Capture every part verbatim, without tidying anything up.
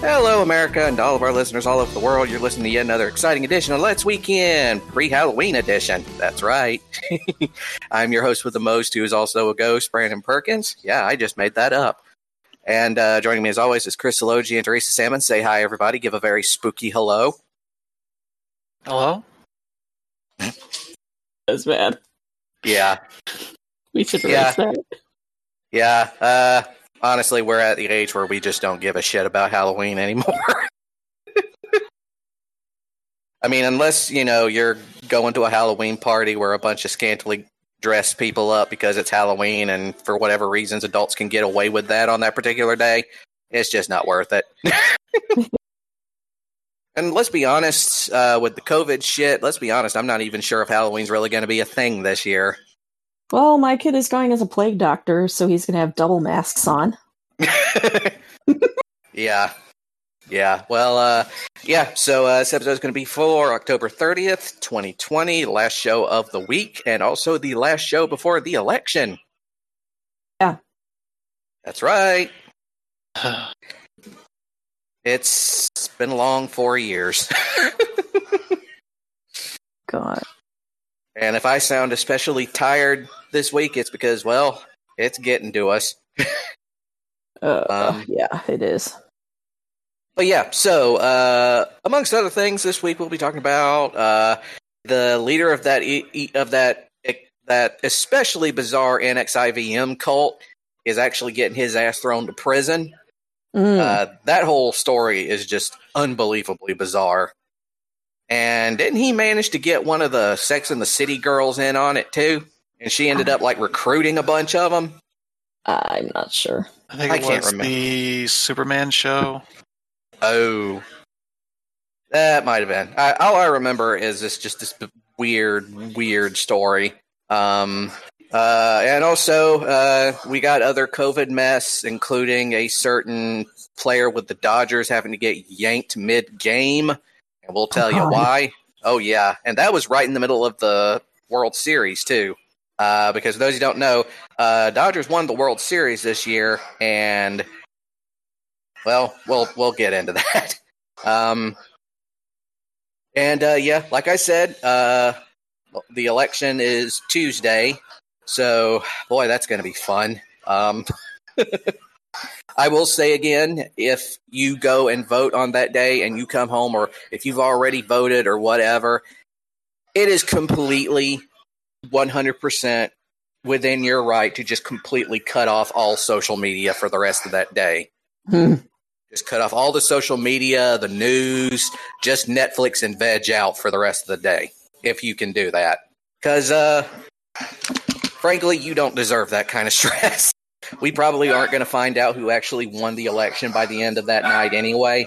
Hello, America, and all of our listeners all over the world. You're listening to yet another exciting edition of Let's Weekend, pre-Halloween edition. That's right. I'm your host with the most, who is also a ghost, Brandon Perkins. Yeah, I just made that up. And uh, joining me as always is Chris Sologi and Teresa Salmon. Say hi, everybody. Give a very spooky hello. Hello? That's bad. Yeah. We should erase Yeah. that. Yeah. Uh, honestly, we're at the age where we just don't give a shit about Halloween anymore. I mean, unless, you know, you're going to a Halloween party where a bunch of scantily dressed people up because it's Halloween and for whatever reasons adults can get away with that on that particular day, it's just not worth it. And let's be honest, uh, with the COVID shit, let's be honest, I'm not even sure if Halloween's really going to be a thing this year. Well, my kid is going as a plague doctor, so he's going to have double masks on. Yeah. Yeah. Well, uh, yeah, so uh, this episode is going to be for October thirtieth, twenty twenty, last show of the week, and also the last show before the election. Yeah. That's right. It's been a long four years. God. And if I sound especially tired this week, it's because, well, it's getting to us. Uh, Um, yeah, it is. But yeah, so, uh, amongst other things, this week we'll be talking about uh, the leader of that e- e- of that that especially bizarre N X I V M cult is actually getting his ass thrown to prison. Mm. Uh, that whole story is just unbelievably bizarre. And didn't he manage to get one of the Sex and the City girls in on it too? And she ended up like recruiting a bunch of them. I'm not sure. I think I it can't was remember. the Superman show. Oh, that might have been. I, all I remember is this just this b- weird, weird story. Um, uh, and also, uh, we got other COVID mess, including a certain player with the Dodgers having to get yanked mid-game. And we'll tell you God. why. Oh, yeah. And that was right in the middle of the World Series, too. Uh, because for those who don't know, uh, Dodgers won the World Series this year, and, well, we'll we'll get into that. Um, and, uh, yeah, like I said, uh, the election is Tuesday, so, boy, that's going to be fun. Um, I will say again, if you go and vote on that day and you come home, or if you've already voted or whatever, it is completely one hundred percent within your right to just completely cut off all social media for the rest of that day. Hmm. Just cut off all the social media, the news, just Netflix and veg out for the rest of the day, if you can do that. Because, uh, frankly, you don't deserve that kind of stress. We probably aren't going to find out who actually won the election by the end of that night anyway.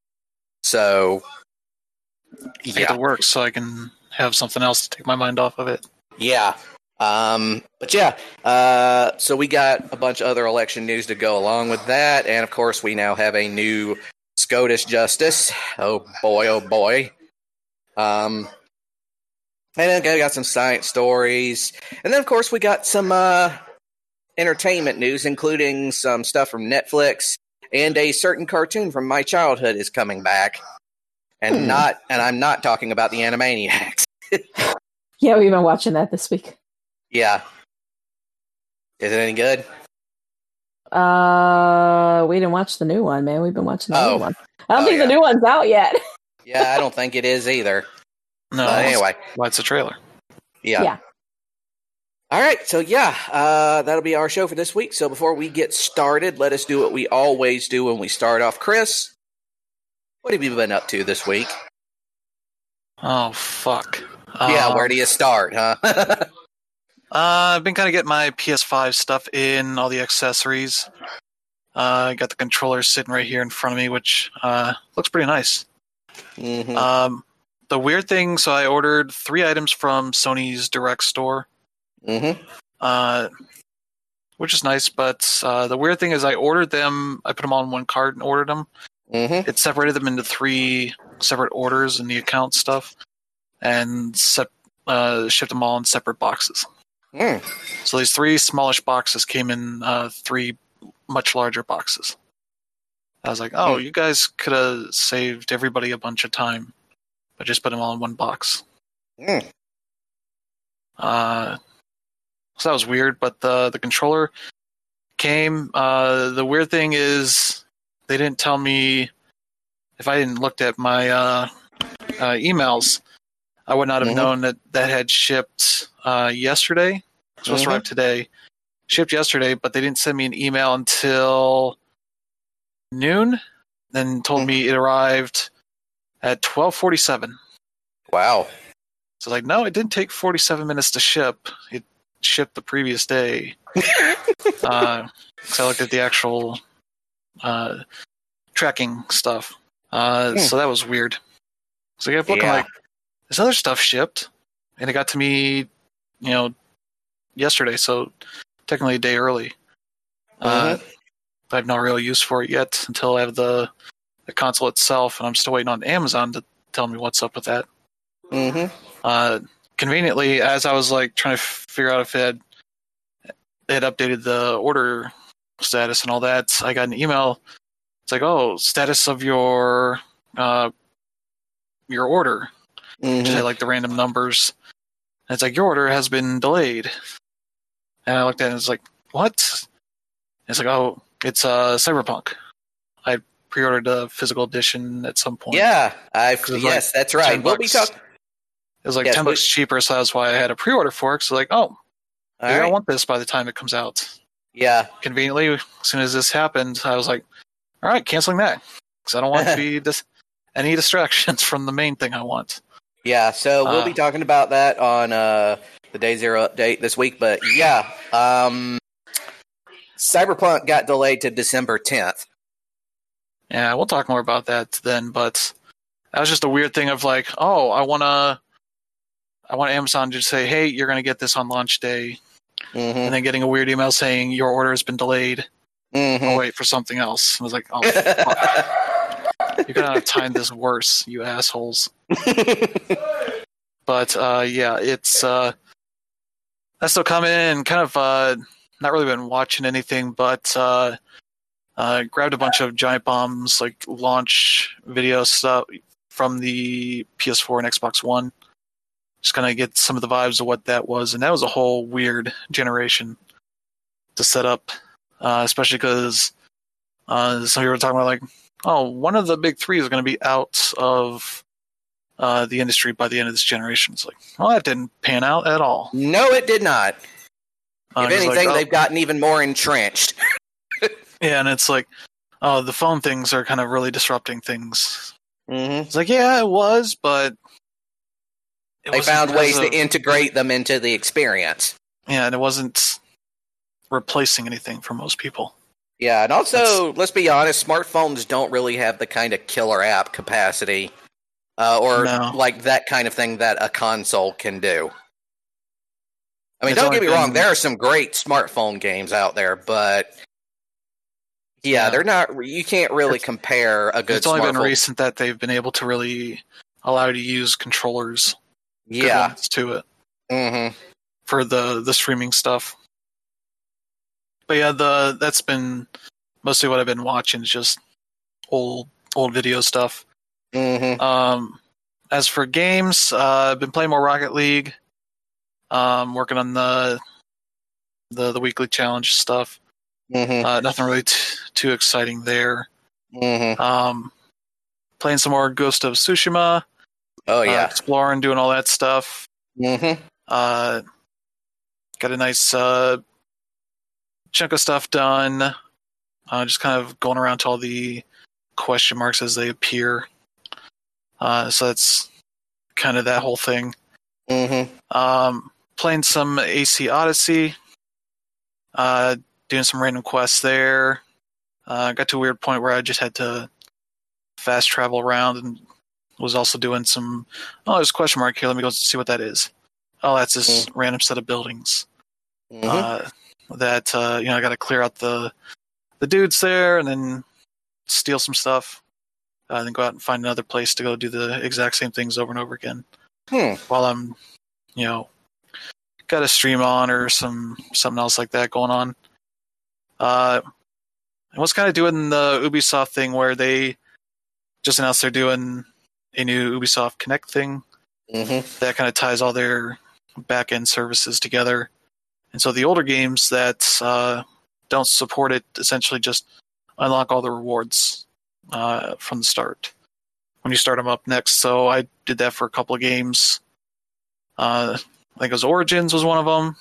So, Make yeah. it work so I can have something else to take my mind off of it. Yeah. Um, but yeah, uh, so we got a bunch of other election news to go along with that. And of course, we now have a new SCOTUS justice. Oh boy, oh boy. Um, and then we got some science stories. And then, of course, we got some uh, entertainment news, including some stuff from Netflix, and a certain cartoon from my childhood is coming back. And Hmm. not, and I'm not talking about the Animaniacs. Yeah, we've been watching that this week. Yeah. Is it any good? Uh, we didn't watch the new one, man. We've been watching the Oh. new one. I don't Oh, think yeah. the new one's out yet. Yeah, I don't think it is either. No, But anyway, why it's a trailer. yeah. Yeah. All right, so yeah, uh, that'll be our show for this week. So before we get started, let us do what we always do when we start off. Chris, what have you been up to this week? Oh, fuck. Yeah, Um, where do you start, huh? Uh, I've been kind of getting my P S five stuff in, all the accessories. Uh, I got the controller sitting right here in front of me, which uh, looks pretty nice. Mhm. Um, the weird thing, so I ordered three items from Sony's direct store, Mhm. uh, which is nice, but uh, the weird thing is I ordered them, I put them all in one cart and ordered them. Mhm. It separated them into three separate orders in the account stuff, and sep- uh, shipped them all in separate boxes. Mm. So these three smallish boxes came in uh, three much larger boxes. I was like, oh, Hmm. you guys could have saved everybody a bunch of time, but just put them all in one box. Mm. Uh, so that was weird, but the the controller came. Uh, the weird thing is they didn't tell me. If I didn't looked at my uh, uh, emails, I would not have Mhm. known that that had shipped uh, yesterday. It was supposed Mhm. to arrive today. Shipped yesterday, but they didn't send me an email until noon. Then told Mhm. me it arrived at twelve forty-seven. Wow. So like, no, it didn't take forty-seven minutes to ship. It shipped the previous day. uh, so I looked at the actual uh, tracking stuff. Uh, Hmm. So that was weird. So I kept looking Yeah. like, this other stuff shipped, and it got to me, you know, yesterday. So technically a day early. Uh, Mhm. I have no real use for it yet until I have the the console itself, and I'm still waiting on Amazon to tell me what's up with that. Mhm. Uh, conveniently, as I was like trying to figure out if it had, they had updated the order status and all that, I got an email. It's like, oh, status of your uh, your order. Just had Mhm. like the random numbers. And it's like, your order has been delayed. And I looked at it and it's like, what? And it's like, oh, it's uh, Cyberpunk. I pre-ordered a physical edition at some point. Yeah. I. 'Cause it's Yes, like that's right. ten We'll be bucks. talking. It was like Yes, ten we- bucks cheaper, so that's why I had a pre-order for it. So like, oh, All maybe I right. want this by the time it comes out. Yeah. Conveniently, as soon as this happened, I was like, all right, canceling that. Because I don't want to be dis- any distractions from the main thing I want. Yeah. So we'll Uh, be talking about that on uh, the Day Zero update this week. But yeah, um, Cyberpunk got delayed to December tenth. Yeah, we'll talk more about that then, but that was just a weird thing of like, oh, I want to I want Amazon to say, hey, you're going to get this on launch day, Mm-hmm. and then getting a weird email saying your order has been delayed. Mm-hmm. I'll wait for something else. I was like, oh, fuck. You could not have timed this worse, you assholes. But uh, yeah, it's uh, that's still coming in. Kind of uh, not really been watching anything, but uh, uh, grabbed a bunch of Giant Bomb's like launch video stuff from the P S four and Xbox One. Just kind of get some of the vibes of what that was, and that was a whole weird generation to set up, uh, especially because uh, some people were talking about like, oh, one of the big three is going to be out of uh, the industry by the end of this generation. It's like, well, that didn't pan out at all. No, it did not. Uh, if 'cause, anything, like, oh, they've gotten even more entrenched. yeah, and it's like, oh, the phone things are kind of really disrupting things. Mm-hmm. It's like, yeah, it was, but it They wasn't found ways as to of- integrate them into the experience. yeah, and it wasn't replacing anything for most people. Yeah, and also, let's be honest, smartphones don't really have the kind of killer app capacity uh, or No. like that kind of thing that a console can do. I mean, It's don't only get me wrong, been- there are some great smartphone games out there, but yeah, Yeah. they're not. You can't really It's- compare a good It's only been smartphone. recent that they've been able to really allow you to use controllers, good Yeah. ones to it Mm-hmm. for the the streaming stuff. But yeah, the that's been mostly what I've been watching is just old old video stuff. Mm-hmm. Um, as for games, uh, I've been playing more Rocket League. Um, working on the the the weekly challenge stuff. Mm-hmm. Uh, nothing really t- too exciting there. Mm-hmm. Um, playing some more Ghost of Tsushima. Oh uh, yeah. exploring, doing all that stuff. Mm-hmm. Uh, got a nice uh, chunk of stuff done. Uh, just kind of going around to all the question marks as they appear. Uh, so that's kind of that whole thing. Mm-hmm. Um, playing some A C Odyssey. Uh, doing some random quests there. Uh, got to a weird point where I just had to fast travel around and was also doing some, oh, there's a question mark here. Let me go see what that is. Oh, that's this Mm. random set of buildings. Mm-hmm. Uh, that, uh, you know, I got to clear out the the dudes there and then steal some stuff. Uh, and then go out and find another place to go do the exact same things over and over again. Hmm. While I'm, you know, got a stream on or some something else like that going on. Uh, and was kind of doing the Ubisoft thing where they just announced they're doing a new Ubisoft Connect thing Mm-hmm. that kind of ties all their back-end services together. And so the older games that uh, don't support it essentially just unlock all the rewards uh, from the start when you start them up next. So I did that for a couple of games. Uh, I think it was Origins was one of them.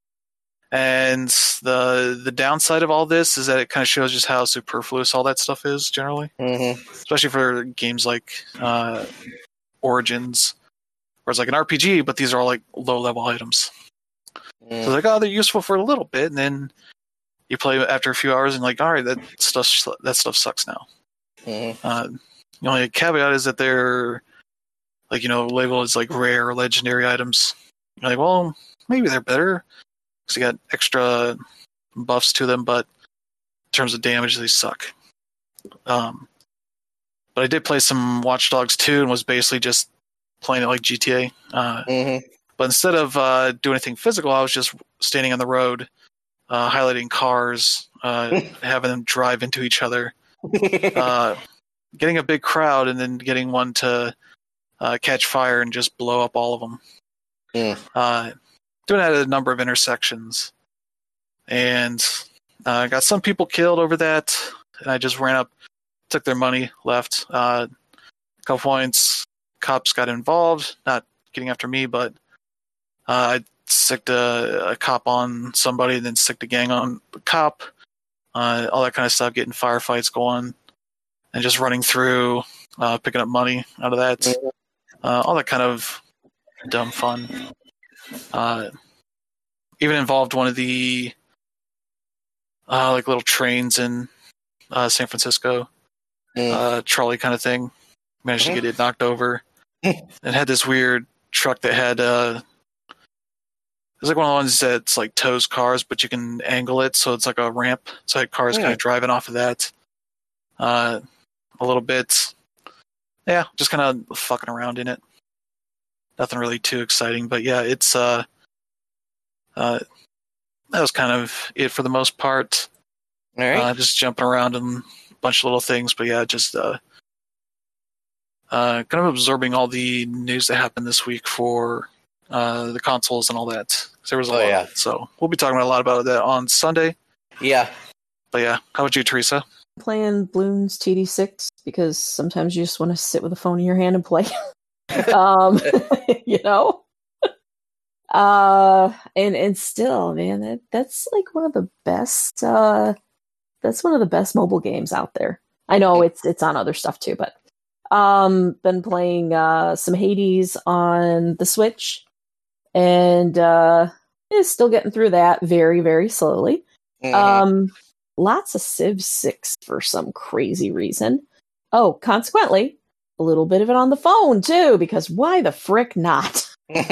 And the the downside of all this is that it kind of shows just how superfluous all that stuff is generally, Mm-hmm. especially for games like uh, Origins, where it's like an R P G, but these are all like low level items. Mm. So it's like, oh, they're useful for a little bit, and then you play after a few hours, and like, all right, that stuff that stuff sucks now. Mm-hmm. Uh, the only caveat is that they're like, you know, labeled as like rare or legendary items. You're like, well, maybe they're better because they got extra buffs to them, but in terms of damage, they suck. Um, but I did play some Watch Dogs two and was basically just playing it like G T A. Uh, Mm-hmm. but instead of uh, doing anything physical, I was just standing on the road, uh, highlighting cars, uh, having them drive into each other, uh, getting a big crowd, and then getting one to uh, catch fire and just blow up all of them. Mm. Uh, doing that at a number of intersections. And I uh, got some people killed over that, and I just ran up, took their money, left. Uh, a couple points, cops got involved, not getting after me, but uh, I sicked a, a cop on somebody, and then sicked a gang on the cop, uh, all that kind of stuff, getting firefights going, and just running through, uh, picking up money out of that. Uh, all that kind of dumb fun. Uh, even involved one of the uh, like little trains in uh, San Francisco, Mm. uh, trolley kind of thing. Managed Mhm. to get it knocked over, and had this weird truck that had uh, it was like one of the ones that's like tows cars, but you can angle it so it's like a ramp. So like cars Yeah. kind of driving off of that. Uh, a little bit, yeah, just kind of fucking around in it. Nothing really too exciting, but yeah, it's uh, uh, that was kind of it for the most part. All right. Uh, just jumping around and a bunch of little things, but yeah, just uh, uh, kind of absorbing all the news that happened this week for uh, the consoles and all that. 'Cause there was a Oh, lot, yeah. so we'll be talking about a lot about that on Sunday. Yeah. But yeah, how about you, Teresa? Playing Bloons T D six because sometimes you just want to sit with a phone in your hand and play. um, you know. Uh, and and still, man, that that's like one of the best. Uh, that's one of the best mobile games out there. I know it's it's on other stuff too, but um, been playing uh some Hades on the Switch, and uh, is still getting through that very very slowly. Mhm. Um, lots of Civ six for some crazy reason. Oh, consequently, a little bit of it on the phone too, because why the frick not?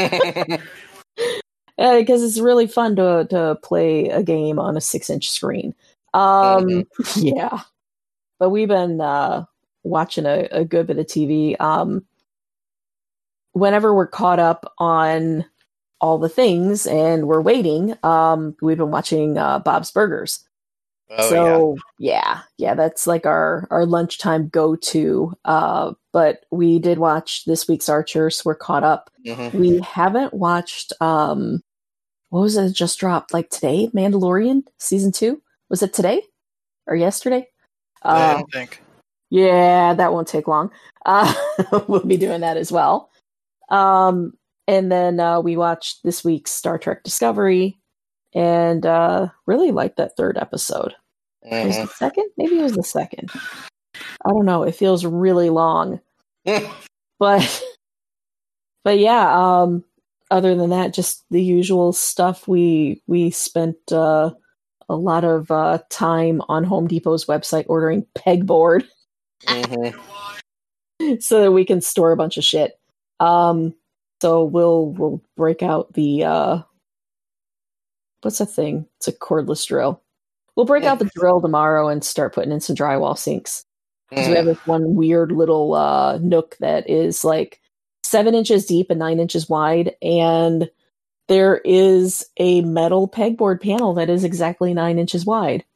Uh, because it's really fun to to play a game on a six inch screen. Um, yeah, but we've been uh, watching a, a good bit of T V. Um, whenever we're caught up on all the things and we're waiting, um, we've been watching uh, Bob's Burgers. Oh, so yeah. yeah, that's like our our lunchtime go to. Uh, but we did watch this week's Archer, so we're caught up. yeah. Mhm. We haven't watched um what was it that just dropped like today? Mandalorian season two? Was it today or yesterday? I Uh, don't think. yeah, that won't take long. Uh, we'll be doing that as well. Um, and then uh, we watched this week's Star Trek Discovery, and uh, really liked that third episode. Was Mhm. it the second? Maybe it was the second. I don't know. It feels really long, but but yeah. Um, other than that, just the usual stuff. We we spent uh, a lot of uh, time on Home Depot's website ordering pegboard Mhm. so that we can store a bunch of shit. Um, so we'll we'll break out the uh, what's that thing? It's a cordless drill. We'll break out the drill tomorrow and start putting in some drywall sinks. Because we have this one weird little uh, nook that is like seven inches deep and nine inches wide, and there is a metal pegboard panel that is exactly nine inches wide.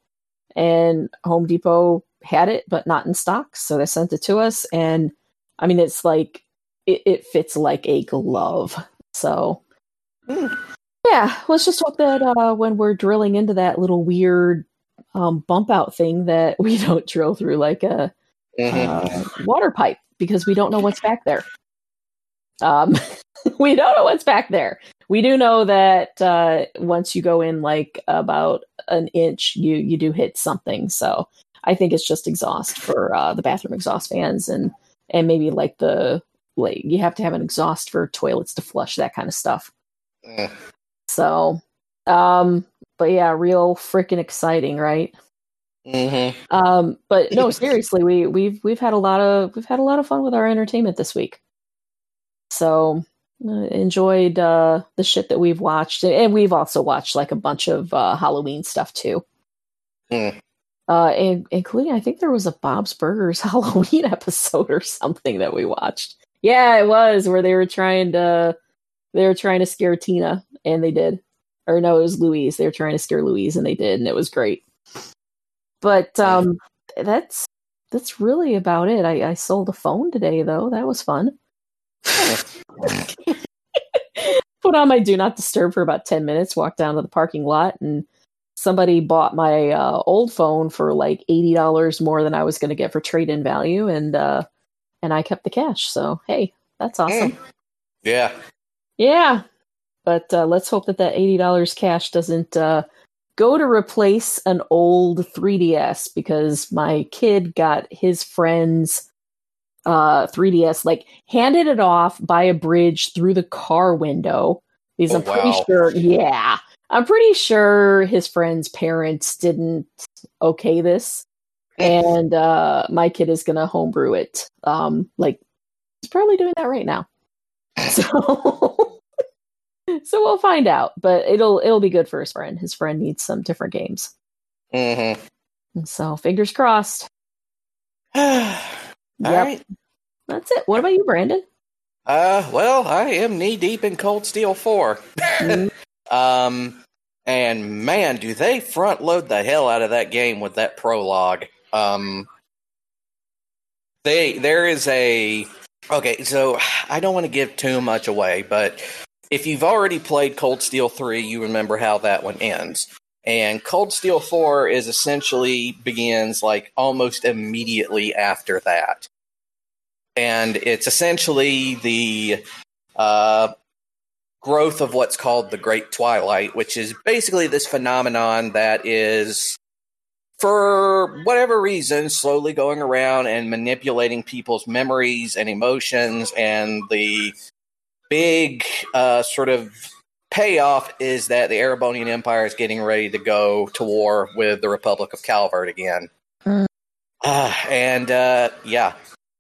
and Home Depot had it, but not in stock. So they sent it to us. And I mean, it's like, it, it fits like a glove. So Mm. yeah, let's just hope that uh, when we're drilling into that little weird um, bump out thing that we don't drill through like a Mm-hmm. uh, water pipe, because we don't know what's back there. Um, we don't know what's back there. We do know that uh, once you go in like about an inch, you you do hit something. So I think it's just exhaust for uh, the bathroom exhaust fans, and and maybe like the like you have to have an exhaust for toilets to flush, that kind of stuff. Mm. So, um, but yeah, real freaking exciting, right? Mm-hmm. Um, but no, seriously, we we've we've had a lot of we've had a lot of fun with our entertainment this week. So uh, enjoyed uh, the shit that we've watched, and we've also watched like a bunch of uh, Halloween stuff too. Mm. Uh, and, including, I think there was a Bob's Burgers Halloween episode or something that we watched. Yeah, it was where they were trying to they were trying to scare Tina, and they did. Or no, it was Louise. They were trying to scare Louise, and they did, and it was great. But um, that's that's really about it. I, I sold a phone today, though. That was fun. Put on my do not disturb for about ten minutes, walked down to the parking lot, and somebody bought my uh, old phone for like eighty dollars more than I was going to get for trade-in value, and uh, and I kept the cash. So, hey, that's awesome. Mm. Yeah. Yeah. But uh, let's hope that that eighty dollars cash doesn't uh, go to replace an old three D S, because my kid got his friend's uh, three D S, like handed it off by a bridge through the car window. Because Oh, I'm pretty wow. sure, yeah, I'm pretty sure his friend's parents didn't okay this. And uh, my kid is going to homebrew it. Um, like, he's probably doing that right now. So... So we'll find out, but it'll it'll be good for his friend. His friend needs some different games. Mm-hmm. So fingers crossed. All Yep. right. That's it. What about you, Brandon? Uh, well, I am knee deep in Cold Steel four. Mm. um, and man, do they front load the hell out of that game with that prologue. Um, they there is a okay. So I don't want to give too much away, but if you've already played Cold Steel three, you remember how that one ends. And Cold Steel four is essentially begins like almost immediately after that. And it's essentially the uh, growth of what's called the Great Twilight, which is basically this phenomenon that is, for whatever reason, slowly going around and manipulating people's memories and emotions, and the big uh, sort of payoff is that the Erebonian Empire is getting ready to go to war with the Republic of Calvert again. Mm. Uh, and, uh, yeah.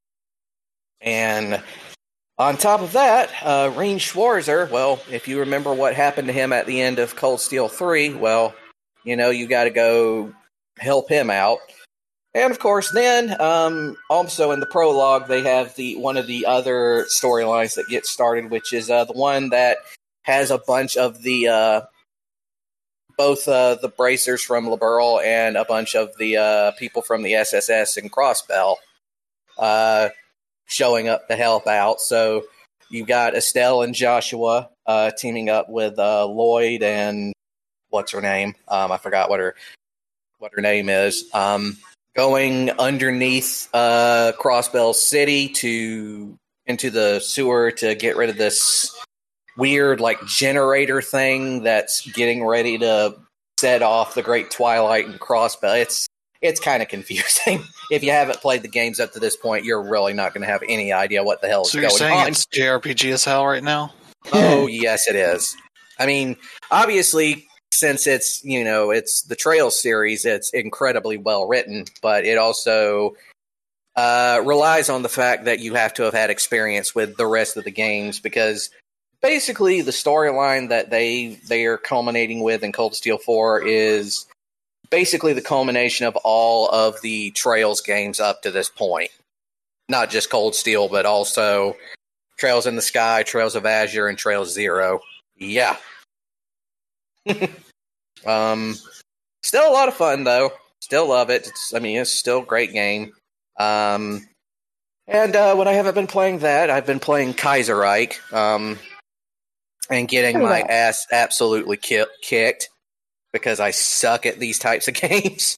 And on top of that, uh, Rein Schwarzer, well, if you remember what happened to him at the end of Cold Steel three, well, you know, you got to go help him out. And of course, then um, also in the prologue, they have the one of the other storylines that gets started, which is uh, the one that has a bunch of the uh, both uh, the bracers from Liberl and a bunch of the uh, people from the S S S and Crossbell uh, showing up to help out. So you got Estelle and Joshua uh, teaming up with uh, Lloyd and what's her name? Um, I forgot what her what her name is. Um, going underneath uh, Crossbell City to into the sewer to get rid of this weird like generator thing that's getting ready to set off the Great Twilight and Crossbell. It's it's kind of confusing. If you haven't played the games up to this point, you're really not going to have any idea what the hell is So you're going saying on. it's J R P G as hell right now? Oh, yes, it is. I mean, obviously, since it's, you know, it's the Trails series, it's incredibly well written, but it also uh, relies on the fact that you have to have had experience with the rest of the games, because basically the storyline that they they are culminating with in Cold Steel four is basically the culmination of all of the Trails games up to this point. Not just Cold Steel, but also Trails in the Sky, Trails of Azure, and Trails Zero. Yeah. um, still a lot of fun, though. Still love it. It's, I mean, it's still a great game. Um, and uh, when I haven't been playing that, I've been playing Kaiserreich um, and getting my ass absolutely ki- kicked because I suck at these types of games.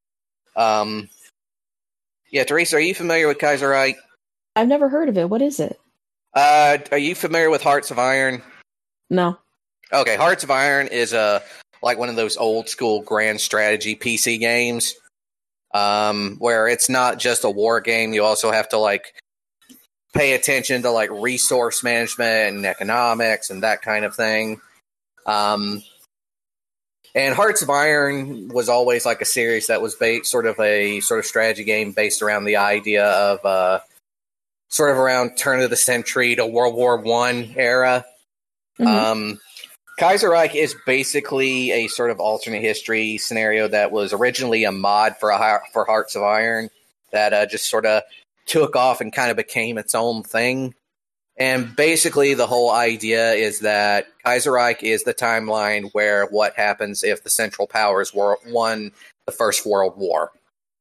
Um, yeah, Teresa, are you familiar with Kaiserreich? I've never heard of it. What is it? Uh, are you familiar with Hearts of Iron? No. Okay, Hearts of Iron is a like one of those old school grand strategy P C games, um, where it's not just a war game. You also have to like pay attention to like resource management and economics and that kind of thing. Um, and Hearts of Iron was always like a series that was based sort of a sort of strategy game based around the idea of uh, sort of around turn of the century to World War One era. Mm-hmm. Um, Kaiserreich is basically a sort of alternate history scenario that was originally a mod for a, for Hearts of Iron that uh, just sort of took off and kind of became its own thing. And basically the whole idea is that Kaiserreich is the timeline where what happens if the Central Powers were, won the First World War.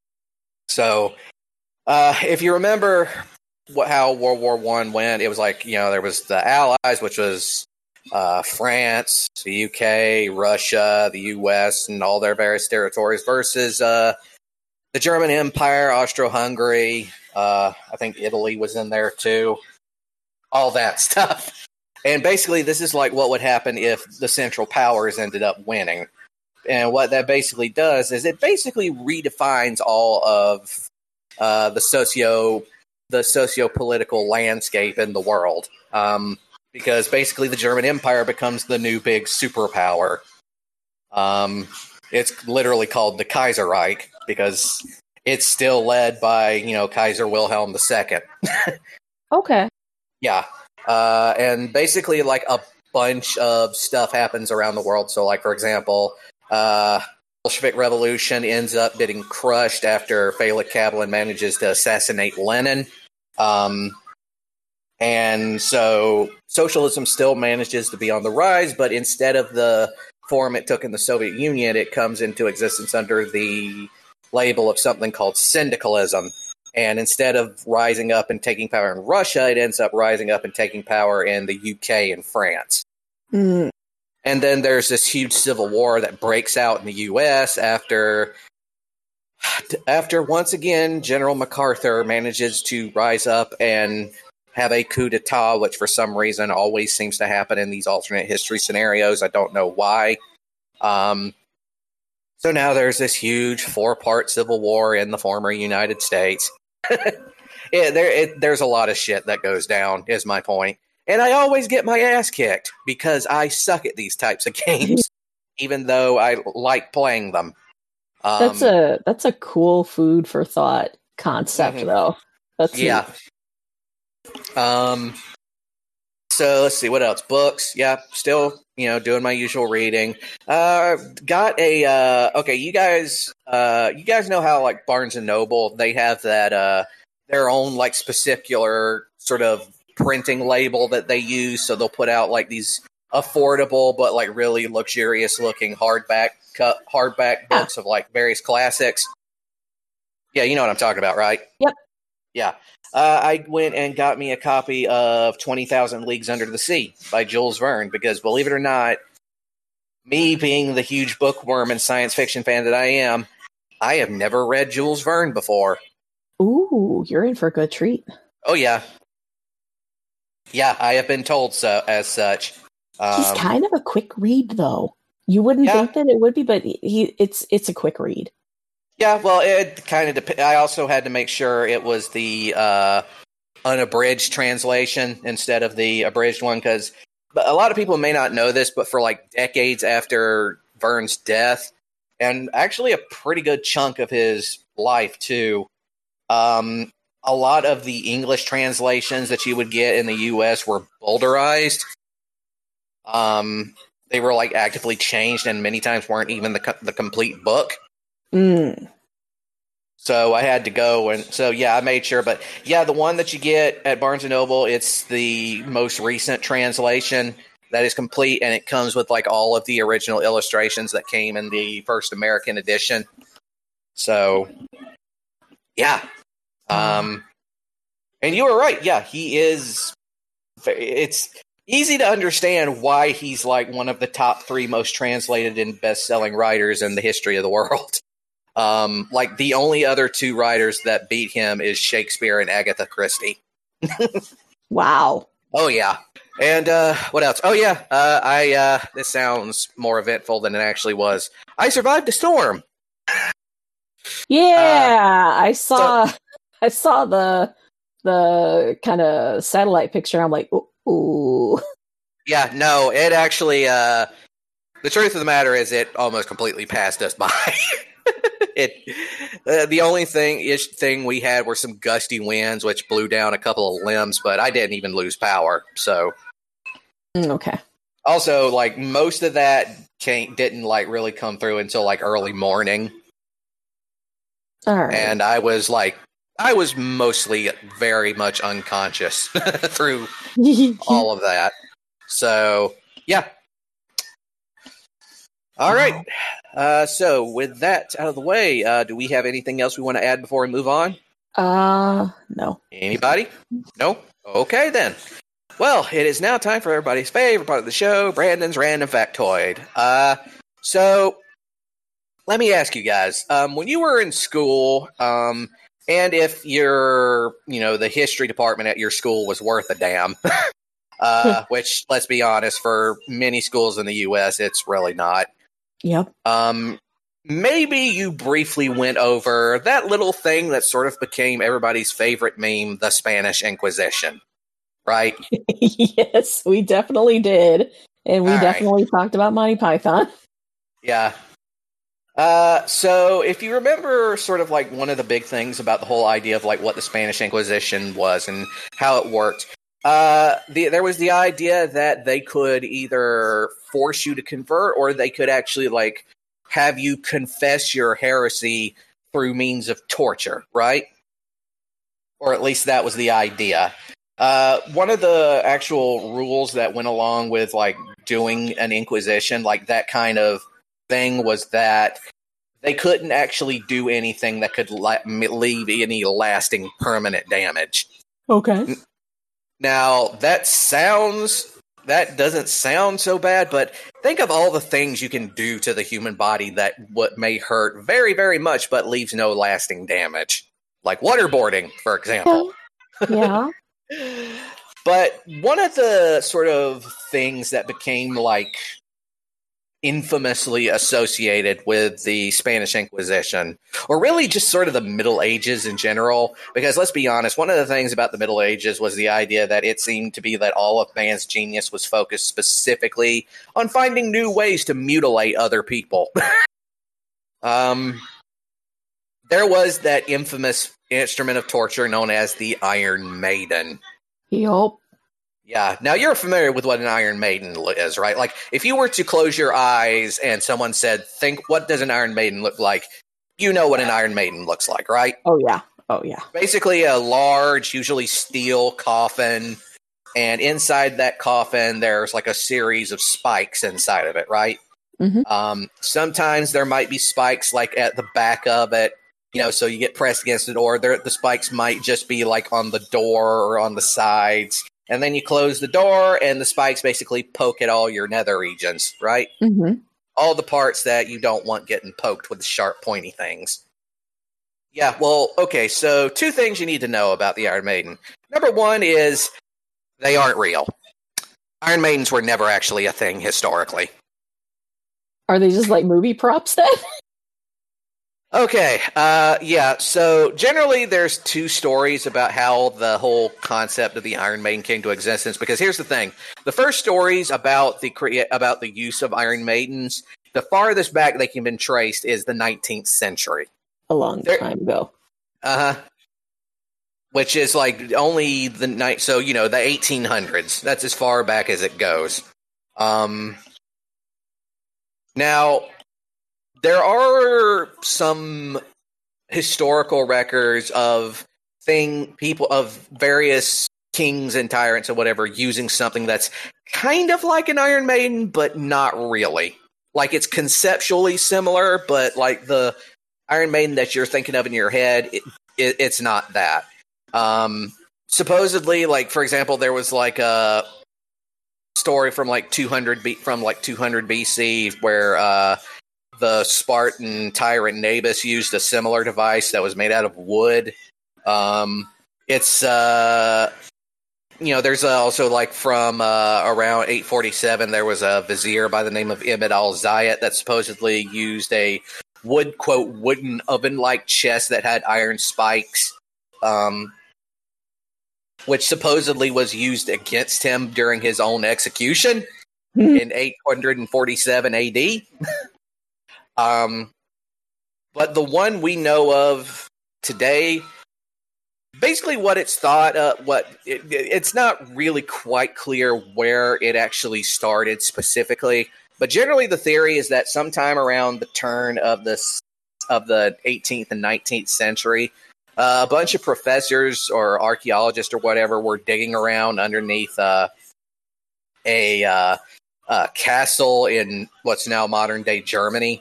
So uh, if you remember what, how World War One went, it was like, you know, there was the Allies, which was Uh, France, the U K, Russia, the U S, and all their various territories versus uh, the German Empire, Austro-Hungary. Uh, I think Italy was in there too. All that stuff. And basically, this is like what would happen if the Central Powers ended up winning. And what that basically does is it basically redefines all of uh, the socio the socio-political landscape in the world. Um, Because basically the German Empire becomes the new big superpower. Um, it's literally called the Kaiserreich because it's still led by, you know, Kaiser Wilhelm the Second. Okay. Yeah. Uh, and basically like a bunch of stuff happens around the world. So like, for example, uh, Bolshevik Revolution ends up getting crushed after Felix Kablin manages to assassinate Lenin. Um, And so socialism still manages to be on the rise, but instead of the form it took in the Soviet Union, it comes into existence under the label of something called syndicalism. And instead of rising up and taking power in Russia, it ends up rising up and taking power in the U K and France. Mm. And then there's this huge civil war that breaks out in the U S after, after once again, General MacArthur manages to rise up and have a coup d'etat, which for some reason always seems to happen in these alternate history scenarios. I don't know why. Um, so now there's this huge four-part civil war in the former United States. yeah, there, it, there's a lot of shit that goes down, is my point. And I always get my ass kicked because I suck at these types of games, even though I like playing them. Um, that's a that's a cool food for thought concept, mm-hmm. though. That's yeah. Neat. Um, so let's see what else. Books, yeah, still, you know, doing my usual reading. Uh, got a uh, okay. You guys, uh, you guys know how like Barnes and Noble, they have that uh, their own like specific sort of printing label that they use. So they'll put out like these affordable but like really luxurious looking hardback cut hardback books ah. of like various classics. Yeah, you know what I'm talking about, right? Yep. Yeah. Uh, I went and got me a copy of twenty thousand Leagues Under the Sea by Jules Verne because, believe it or not, me being the huge bookworm and science fiction fan that I am, I have never read Jules Verne before. Ooh, you're in for a good treat. Oh, yeah. Yeah, I have been told so as such. Um, He's kind of a quick read, though. You wouldn't yeah. think that it would be, but he it's it's a quick read. Yeah, well, it kind of dep- I also had to make sure it was the uh, unabridged translation instead of the abridged one, because a lot of people may not know this, but for like decades after Verne's death, and actually a pretty good chunk of his life too, um, a lot of the English translations that you would get in the U S were Bowdlerized. Um, they were like actively changed, and many times weren't even the co- the complete book. Mm. So I had to go, and so yeah, I made sure. But yeah, the one that you get at Barnes and Noble, it's the most recent translation that is complete, and it comes with like all of the original illustrations that came in the first American edition. So, yeah. Um, and you were right. Yeah, he is. It's easy to understand why he's like one of the top three most translated and best-selling writers in the history of the world. Um, like the only other two writers that beat him is Shakespeare and Agatha Christie. Wow. Oh yeah. And uh, what else? Oh yeah. Uh, I uh, this sounds more eventful than it actually was. I survived a storm. Yeah, uh, I saw. So, I saw the the kind of satellite picture. I'm like, ooh. ooh. Yeah, no, it actually. Uh, the truth of the matter is, it almost completely passed us by. it. Uh, the only thing ish thing we had were some gusty winds, which blew down a couple of limbs, but I didn't even lose power. So. Okay. Also, like most of that came, didn't like really come through until like early morning. All right. And I was like, I was mostly very much unconscious through all of that. So, yeah. All right. Uh, so, with that out of the way, uh, do we have anything else we want to add before we move on? Uh, no. Anybody? No? Okay, then. Well, it is now time for everybody's favorite part of the show, Brandon's Random Factoid. Uh, so, let me ask you guys, um, when you were in school, um, and if your, you know, the history department at your school was worth a damn, uh, which, let's be honest, for many schools in the U S, it's really not. Yep. Um, maybe you briefly went over that little thing that sort of became everybody's favorite meme, the Spanish Inquisition. Right? Yes, we definitely did. And we All definitely right. talked about Monty Python. Yeah. Uh, so if you remember sort of like one of the big things about the whole idea of like what the Spanish Inquisition was and how it worked, uh, the, there was the idea that they could either force you to convert or they could actually like have you confess your heresy through means of torture, right? Or at least that was the idea. Uh, one of the actual rules that went along with like doing an inquisition, like that kind of thing, was that they couldn't actually do anything that could la- leave any lasting permanent damage. Okay. Now that sounds, that doesn't sound so bad, but think of all the things you can do to the human body that what may hurt very, very much, but leaves no lasting damage, like waterboarding, for example. Yeah. But one of the sort of things that became like infamously associated with the Spanish Inquisition, or really just sort of the Middle Ages in general, because let's be honest, one of the things about the Middle Ages was the idea that it seemed to be that all of man's genius was focused specifically on finding new ways to mutilate other people. um, there was that infamous instrument of torture known as the Iron Maiden. Yup. Yeah. Now, you're familiar with what an Iron Maiden is, right? Like, if you were to close your eyes and someone said, think, what does an Iron Maiden look like? You know what an Iron Maiden looks like, right? Oh, yeah. Oh, yeah. Basically, a large, usually steel coffin. And inside that coffin, there's like a series of spikes inside of it, right? Mm-hmm. Um, sometimes there might be spikes like at the back of it. You know, so you get pressed against it, or the spikes might just be like on the door or on the sides. And then you close the door, and the spikes basically poke at all your nether regions, right? Mm-hmm. All the parts that you don't want getting poked with the sharp, pointy things. Yeah, well, okay, so two things you need to know about the Iron Maiden. Number one is they aren't real. Iron Maidens were never actually a thing historically. Are they just like movie props then? Okay, uh, yeah, so generally there's two stories about how the whole concept of the Iron Maiden came to existence, because here's the thing. The first stories about the crea- about the use of Iron Maidens, the farthest back they can be traced is the nineteenth century. A long They're, time ago. Uh-huh. Which is like only the night, so, you know, the eighteen hundreds. That's as far back as it goes. Um, now... There are some historical records of thing people of various kings and tyrants or whatever using something that's kind of like an Iron Maiden, but not really. Like, it's conceptually similar, but like the Iron Maiden that you're thinking of in your head, it, it, it's not that. Um, supposedly, like for example, there was like a story from like two hundred B, from like two hundred B C where uh, the Spartan tyrant Nabis used a similar device that was made out of wood. Um, it's uh, you know, there's also like from uh, around eight forty-seven, there was a vizier by the name of Ibn al-Zayat that supposedly used a wood, quote, wooden oven-like chest that had iron spikes, um, which supposedly was used against him during his own execution in eight forty-seven A D. um, but the one we know of today, basically what it's thought, uh, what it, it's not really quite clear where it actually started specifically. But generally, the theory is that sometime around the turn of the of the eighteenth and nineteenth century, uh, a bunch of professors or archaeologists or whatever were digging around underneath uh, a uh, uh, castle in what's now modern day Germany,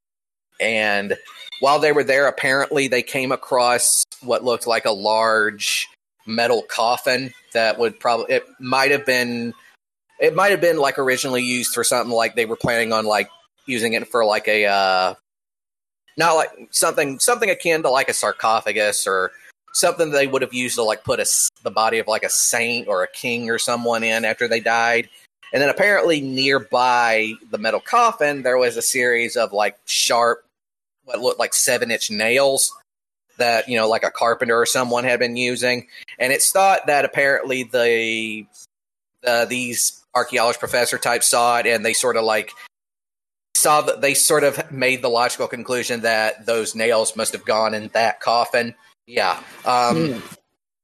and while they were there, apparently they came across what looked like a large metal coffin that would probably it might have been. It might have been like originally used for something like they were planning on like using it for like a uh, not like something something akin to like a sarcophagus or something they would have used to like put a, the body of like a saint or a king or someone in after they died. And then apparently nearby the metal coffin, there was a series of like sharp, what looked like seven inch nails that, you know, like a carpenter or someone had been using. And it's thought that apparently the uh, these archaeologist professor types saw it, and they sort of like saw that they sort of made the logical conclusion that those nails must have gone in that coffin. Yeah. Um, mm.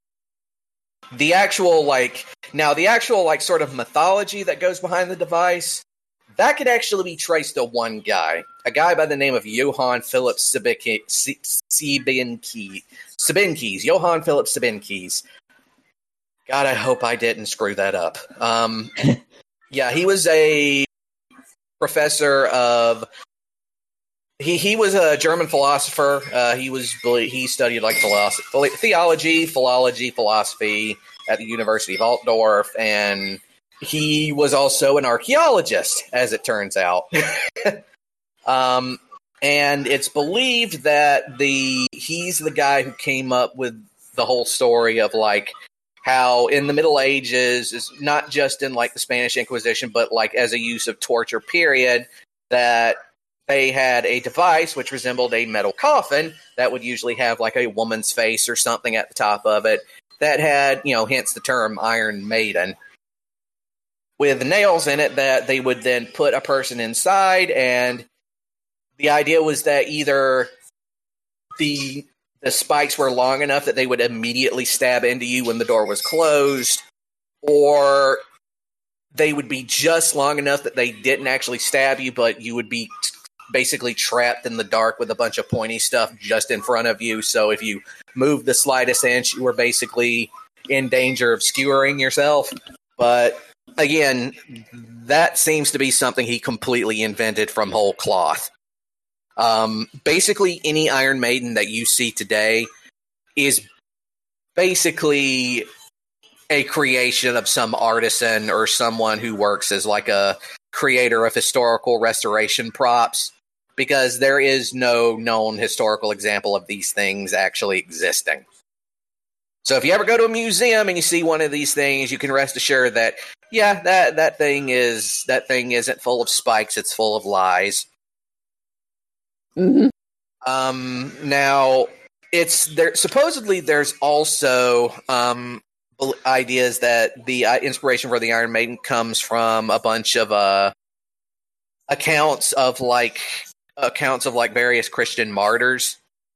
The actual like now the actual like sort of mythology that goes behind the device, that could actually be traced to one guy, a guy by the name of Johann Philipp Siebenkees. Siebenkees. Johann Philipp Siebenkees. God, I hope I didn't screw that up. Um, yeah, he was a professor of. He he was a German philosopher. Uh, he was he studied like philosophy, theology, philology, philosophy at the University of Altdorf, and he was also an archaeologist, as it turns out. um, and it's believed that the he's the guy who came up with the whole story of like. How in the Middle Ages, is not just in like the Spanish Inquisition, but like as a use of torture period, that they had a device which resembled a metal coffin that would usually have like a woman's face or something at the top of it that had, you know, hence the term Iron Maiden, with nails in it that they would then put a person inside. And the idea was that either the The spikes were long enough that they would immediately stab into you when the door was closed, or they would be just long enough that they didn't actually stab you, but you would be t- basically trapped in the dark with a bunch of pointy stuff just in front of you. So if you moved the slightest inch, you were basically in danger of skewering yourself. But again, that seems to be something he completely invented from whole cloth. Um, basically, any Iron Maiden that you see today is basically a creation of some artisan or someone who works as like a creator of historical restoration props, because there is no known historical example of these things actually existing. So if you ever go to a museum and you see one of these things, you can rest assured that, yeah, that, that thing is that thing isn't full of spikes, it's full of lies. Mm-hmm. Um, now, it's there. Supposedly, there's also um, ideas that the uh, inspiration for the Iron Maiden comes from a bunch of uh, accounts of like accounts of like various Christian martyrs,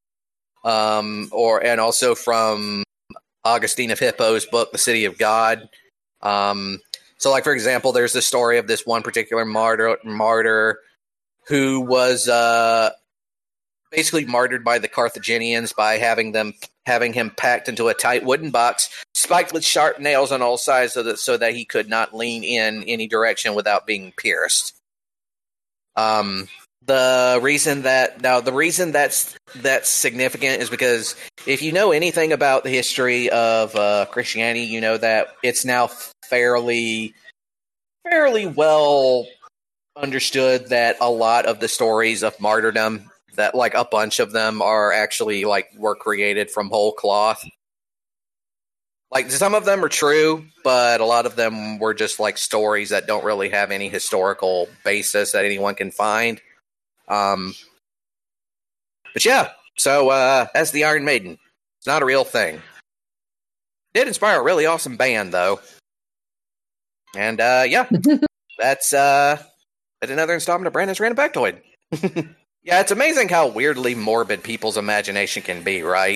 um, or and also from Augustine of Hippo's book, The City of God. Um, so, like for example, there's the story of this one particular martyr martyr who was. Uh, basically martyred by the Carthaginians by having them having him packed into a tight wooden box, spiked with sharp nails on all sides so that so that he could not lean in any direction without being pierced. Um, The reason that now the reason that's that's significant is because if you know anything about the history of uh, Christianity, you know that it's now fairly fairly well understood that a lot of the stories of martyrdom, that like a bunch of them are actually like were created from whole cloth. Like some of them are true, but a lot of them were just like stories that don't really have any historical basis that anyone can find. Um, but yeah, so uh, that's the Iron Maiden. It's not a real thing. Did inspire a really awesome band, though. And uh, yeah, that's uh, that's another installment of Brandon's Random Factoid. Yeah, it's amazing how weirdly morbid people's imagination can be, right?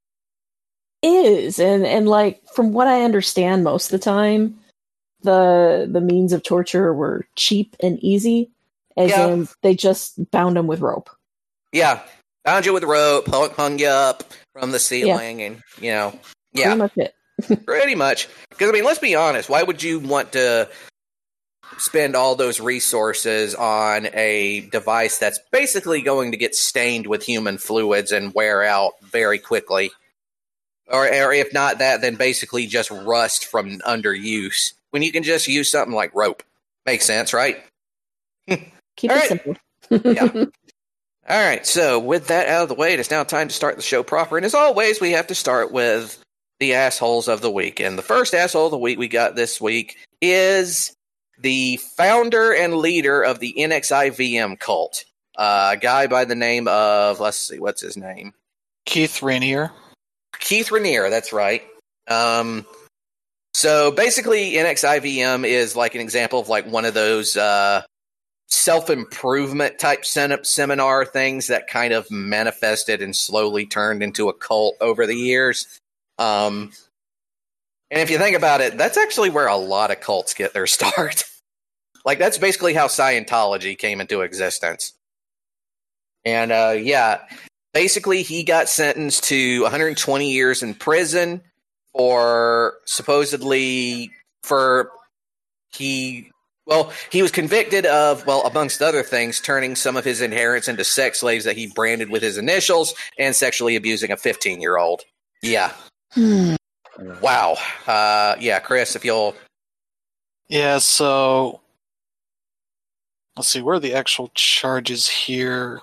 Is and and like from what I understand, most of the time, the the means of torture were cheap and easy. As Yeah. in, they just bound them with rope. Yeah, bound you with rope, hung hung you up from the ceiling, and you know, yeah, Pretty much it. pretty much. Because I mean, let's be honest. Why would you want to spend all those resources on a device that's basically going to get stained with human fluids and wear out very quickly? Or, or if not that, then basically just rust from underuse. When you can just use something like rope. Makes sense, right? Keep All it right. simple. Yeah. All right, so with that out of the way, it is now time to start the show proper. And as always, we have to start with the assholes of the week. And the first asshole of the week we got this week is the founder and leader of the N X I V M cult. Uh, a guy by the name of, let's see, what's his name? Keith Rainier. Keith Rainier, that's right. Um, so basically, N X I V M is like an example of like one of those uh, self-improvement type sen- seminar things that kind of manifested and slowly turned into a cult over the years. Um, and if you think about it, that's actually where a lot of cults get their start. Like, that's basically how Scientology came into existence. And, uh, yeah, basically he got sentenced to one hundred twenty years in prison for supposedly for he... Well, he was convicted of, well, amongst other things, turning some of his adherents into sex slaves that he branded with his initials and sexually abusing a fifteen-year-old. Yeah. Wow. Uh, yeah, Chris, if you'll... Yeah, so let's see, where are the actual charges here?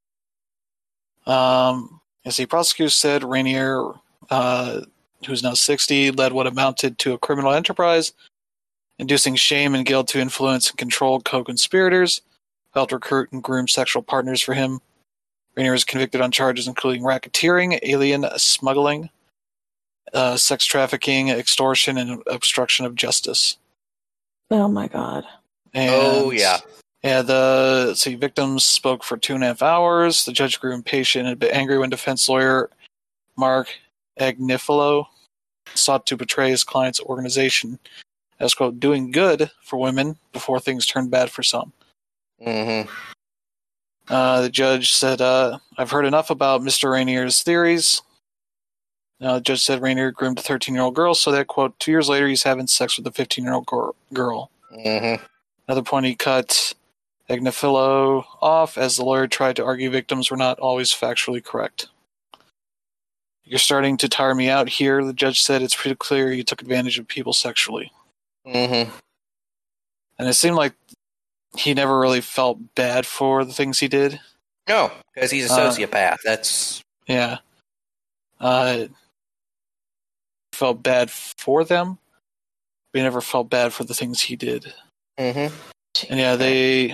Um, as the prosecutor said, Rainier, uh, who's now sixty, led what amounted to a criminal enterprise, inducing shame and guilt to influence and control co-conspirators, helped recruit and groom sexual partners for him. Rainier was convicted on charges including racketeering, alien smuggling, uh, sex trafficking, extortion, and obstruction of justice. Oh my god. And, Oh, yeah. Yeah, the let's see, victims spoke for two and a half hours. The judge grew impatient and a bit angry when defense lawyer Mark Agnifilo sought to betray his client's organization as, quote, doing good for women before things turned bad for some. Mm-hmm. Uh, the judge said, uh, I've heard enough about Mister Rainier's theories. Uh, the judge said Rainier groomed a thirteen-year-old girl so that, quote, two years later he's having sex with a fifteen-year-old gor- girl. Mm-hmm. Another point, he cut Agnifilo off as the lawyer tried to argue victims were not always factually correct. You're starting to tire me out here, the judge said. It's pretty clear you took advantage of people sexually. Mm-hmm. And it seemed like he never really felt bad for the things he did. No, because he's a Uh, sociopath. That's... Yeah. Uh, felt bad for them, but he never felt bad for the things he did. Mm-hmm. And yeah, they...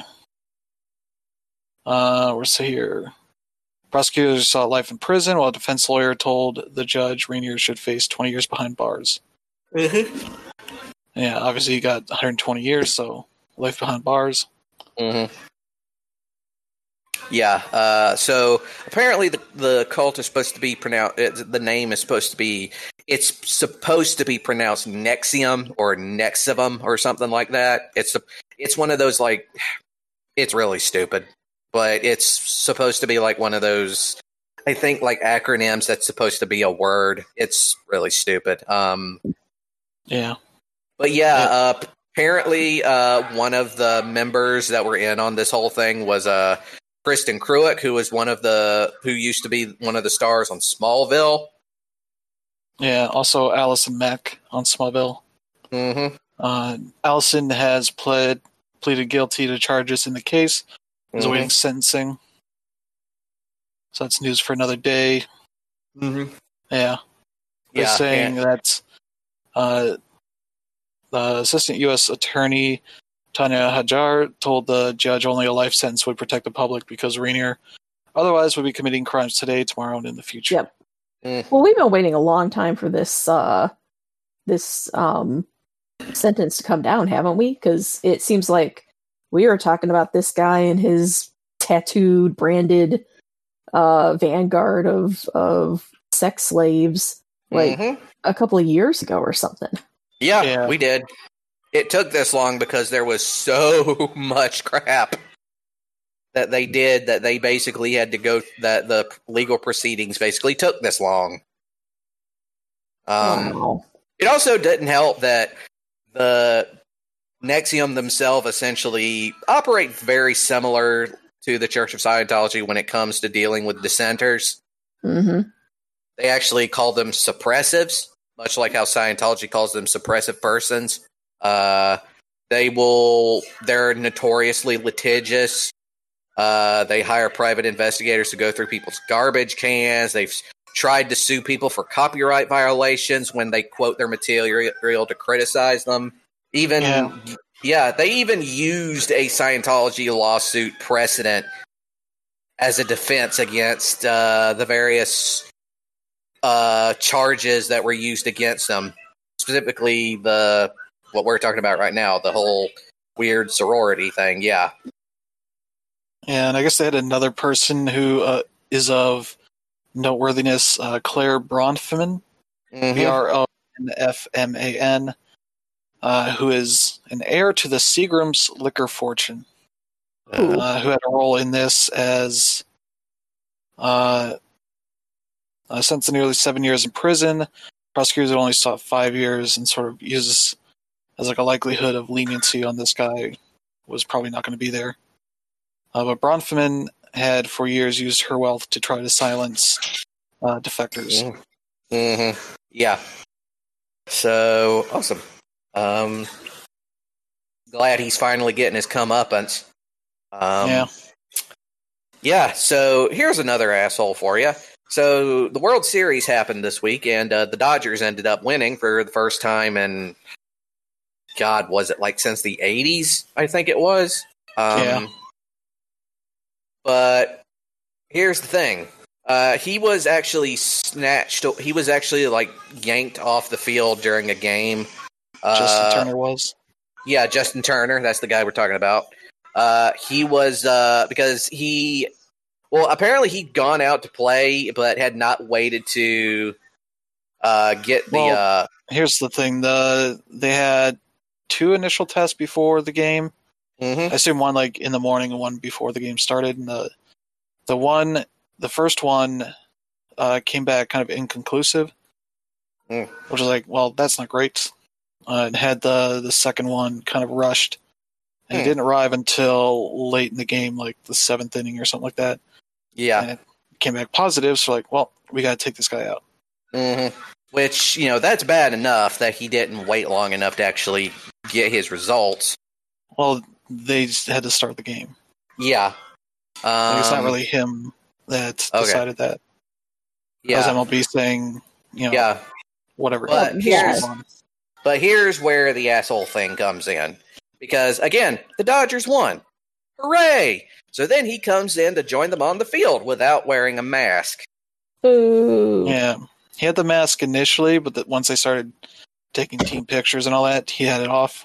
Uh, what's here? Prosecutors sought life in prison, while a defense lawyer told the judge Rainier should face twenty years behind bars. Mm-hmm. Yeah, obviously he got one hundred twenty years, so life behind bars. Mm-hmm. Yeah, uh, so apparently the the cult is supposed to be pronounced, the name is supposed to be, it's supposed to be pronounced Nexium or Nexium or something like that. It's it's one of those, like, it's really stupid, but it's supposed to be like one of those, I think, like acronyms that's supposed to be a word. It's really stupid. Um, Yeah. but yeah, uh, apparently uh, one of the members that were in on this whole thing was a Kristen Cruick, who was one of the who used to be one of the stars on Smallville. Yeah, also Allison Mack on Smallville. Mm-hmm. Uh, Allison has pled pleaded guilty to charges in the case. Is Mm-hmm. awaiting sentencing. So that's news for another day. Mm-hmm. Yeah. They're Yeah, saying and- that uh, the assistant U S attorney, Tanya Hajar, told the judge only a life sentence would protect the public because Rainier otherwise would be committing crimes today, tomorrow, and in the future. Yep. Mm. Well, we've been waiting a long time for this uh, this um, sentence to come down, haven't we? Because it seems like we were talking about this guy and his tattooed, branded uh, vanguard of of sex slaves, like Mhm. a couple of years ago or something. Yeah, Yeah. we did. It took this long because there was so much crap that they did that they basically had to go, that the legal proceedings basically took this long. Um, Wow. It also didn't help that the Nexium themselves essentially operate very similar to the Church of Scientology when it comes to dealing with dissenters. hmm They actually call them suppressives, much like how Scientology calls them suppressive persons. Uh, they will, they're notoriously litigious. Uh, they hire private investigators to go through people's garbage cans. They've tried to sue people for copyright violations when they quote their material to criticize them. Even, Yeah. yeah, they even used a Scientology lawsuit precedent as a defense against uh, the various uh, charges that were used against them. Specifically, the what we're talking about right now, the whole weird sorority thing. Yeah. Yeah, and I guess they had another person who uh, is of noteworthiness, uh, Claire Bronfman, Mhm. B R O N F M A N, uh, who is an heir to the Seagram's liquor fortune, Ooh. uh, who had a role in this as uh, uh, sentenced to nearly seven years in prison. Prosecutors only sought five years and sort of uses as like a likelihood of leniency on this guy was probably not going to be there. Uh, but Bronfman had for years used her wealth to try to silence uh, defectors. Mm-hmm. Yeah. So awesome. Um, glad he's finally getting his comeuppance. Um, Yeah. Yeah. So here's another asshole for you. So the World Series happened this week, and uh, the Dodgers ended up winning for the first time in, God, was it like since the eighties? I think it was. Um, Yeah. But here's the thing. Uh, he was actually snatched. He was actually like yanked off the field during a game. Uh, Justin Turner was. Yeah, Justin Turner. That's the guy we're talking about. Uh, he was uh, because he, well, apparently he'd gone out to play, but had not waited to uh, get the. Well, uh, Here's the thing: the they had two initial tests before the game. mhm. I assume one like in the morning and one before the game started. And the the one, the first one, uh, came back kind of inconclusive, Mm. which was like, well, that's not great. Uh, and had the the second one kind of rushed, and Hmm. it didn't arrive until late in the game, like the seventh inning or something like that. Yeah. And it came back positive. So like, well, we got to take this guy out. hmm Which, you know, that's bad enough that he didn't wait long enough to actually get his results. Well, they just had to start the game. Yeah. Um, Like, it's not really him that okay. decided that. That Yeah. was M L B saying, you know, Yeah. whatever. But Just here's- move on. But here's where the asshole thing comes in. Because, again, the Dodgers won. Hooray! So then he comes in to join them on the field without wearing a mask. Boo. Yeah, he had the mask initially, but that once they started taking team pictures and all that, he had it off.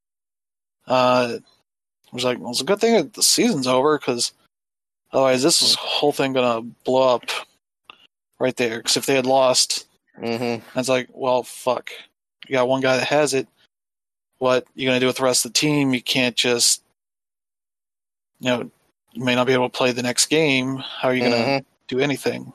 Uh, it was like, well, it's a good thing that the season's over because otherwise, this was whole thing gonna blow up right there. Because if they had lost, Mm-hmm. it's like, well, fuck. You got one guy that has it. What you gonna do with the rest of the team? You can't just, you know, you may not be able to play the next game. How are you gonna Mhm. do anything?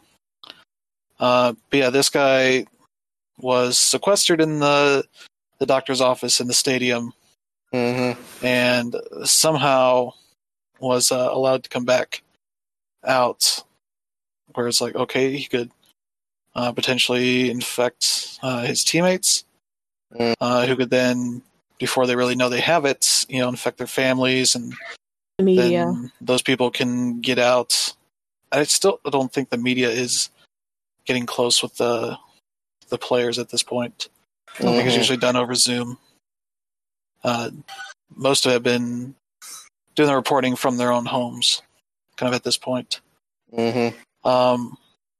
Uh, but yeah, this guy was sequestered in the the doctor's office in the stadium, Mm-hmm. and somehow was uh, allowed to come back out, where it's like, okay, he could uh, potentially infect uh, his teammates, Mm. uh, who could then, before they really know they have it, you know, infect their families, and The media. then those people can get out. I still don't think the media is getting close with the the players at this point. I think it's Mhm. usually done over Zoom. Uh, most of it have been doing the reporting from their own homes, kind of at this point. Mhm. Um,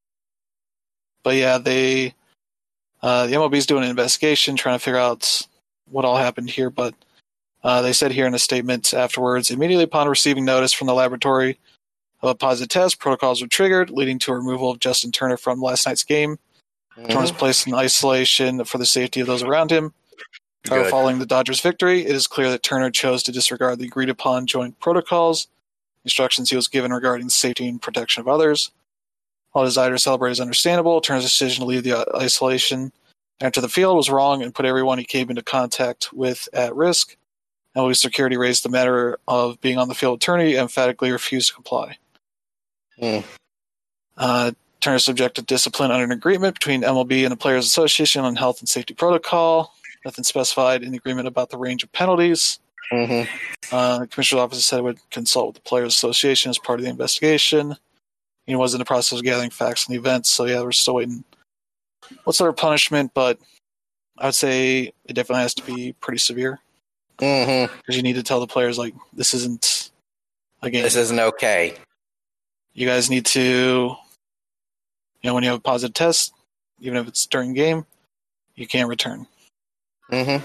but yeah, they uh, the M L B is doing an investigation, trying to figure out what all happened here. But uh, they said here in a statement afterwards, immediately upon receiving notice from the laboratory of a positive test, protocols were triggered, leading to a removal of Justin Turner from last night's game. Turner was Mhm. placed in isolation for the safety of those around him. However, Good. following the Dodgers' victory, it is clear that Turner chose to disregard the agreed-upon joint protocols, instructions he was given regarding the safety and protection of others. While his desire to celebrate is understandable, Turner's decision to leave the isolation and enter the field was wrong and put everyone he came into contact with at risk. M L B security raised the matter of being on the field with Turner and emphatically refused to comply. Mm. Uh, Turner is subject to discipline under an agreement between M L B and the Players Association on health and safety protocol. Nothing specified in the agreement about the range of penalties. Mhm. Uh, the Commissioner's Office said it would consult with the Players Association as part of the investigation. He was in the process of gathering facts on the event, so yeah, we're still waiting. What sort of punishment? But I would say it definitely has to be pretty severe, Mhm. because you need to tell the players, like, this isn't a game. This isn't okay. You guys need to, you know, when you have a positive test, even if it's during game, you can't return. Mhm.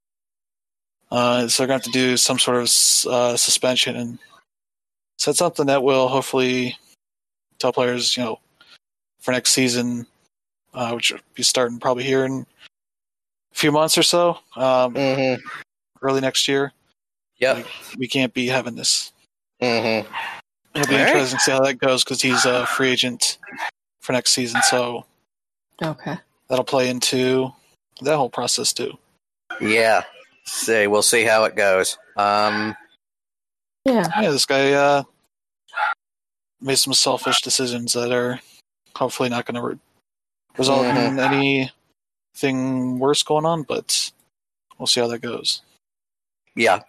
Uh, so they're going to have to do some sort of uh, suspension, and so that's something that will hopefully tell players, you know, for next season, uh, which will be starting probably here in a few months or so, um, Mhm. early next year. Yep. Like, we can't be having this. Mhm. It'll be All right. interesting to see how that goes, because he's a free agent for next season, so Okay. that'll play into that whole process too. Yeah. See, we'll see how it goes. Um. Yeah. Yeah, this guy uh, made some selfish decisions that are hopefully not going to re- result Mhm. in anything worse going on, but we'll see how that goes. Yeah.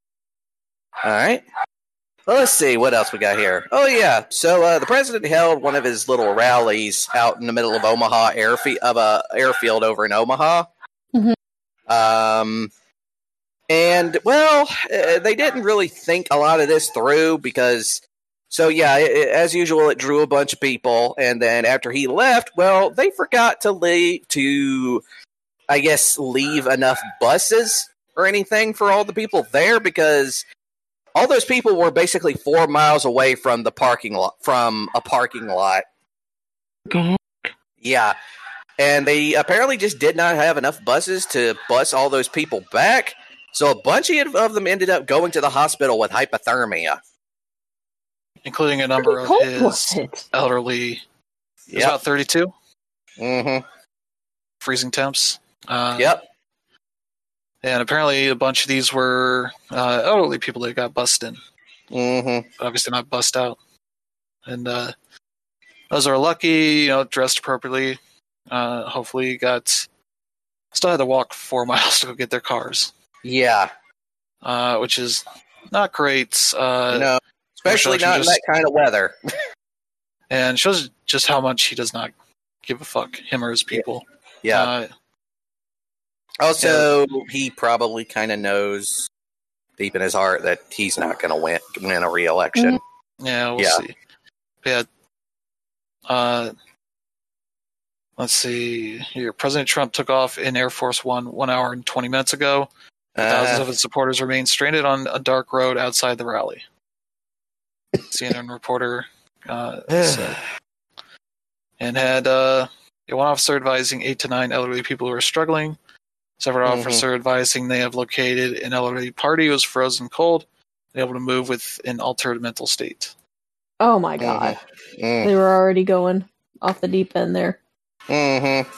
All right. Well, let's see what else we got here. Oh yeah. So uh, the president held one of his little rallies out in the middle of Omaha airfield of a airfield over in Omaha. Mhm. Um. And, well, uh, they didn't really think a lot of this through because, so yeah, it, as usual, it drew a bunch of people. And then after he left, well, they forgot to leave, to, I guess, leave enough buses or anything for all the people there, because all those people were basically four miles away from the parking lot, from a parking lot. God. Yeah. And they apparently just did not have enough buses to bus all those people back. So a bunch of them ended up going to the hospital with hypothermia. Including a number How of cold his was it? elderly. It was Yep. about thirty-two Mm-hmm. freezing temps. Uh, Yep. And apparently a bunch of these were uh, elderly people that got bussed in. Mm-hmm. But obviously not bussed out. And uh, those are lucky, you know, dressed appropriately. Uh, hopefully got still had to walk four miles to go get their cars. Yeah. Uh, which is not great. Uh, no. Especially shows you not in just- that kind of weather. and shows just how much he does not give a fuck, him or his people. Yeah. Uh, also, he probably kind of knows deep in his heart that he's not going to win win a re-election. yeah, we'll Yeah. see. Yeah. Uh, let's see here. President Trump took off in Air Force One one hour and twenty minutes ago. Thousands Uh, of his supporters remain stranded on a dark road outside the rally. C N N reporter uh, said. And had uh, one officer advising eight to nine elderly people who are struggling. Several Mhm. officer advising they have located an elderly party who was frozen cold and able to move with an altered mental state. Oh my god. mm, They were already going off the deep end there. mm-hmm.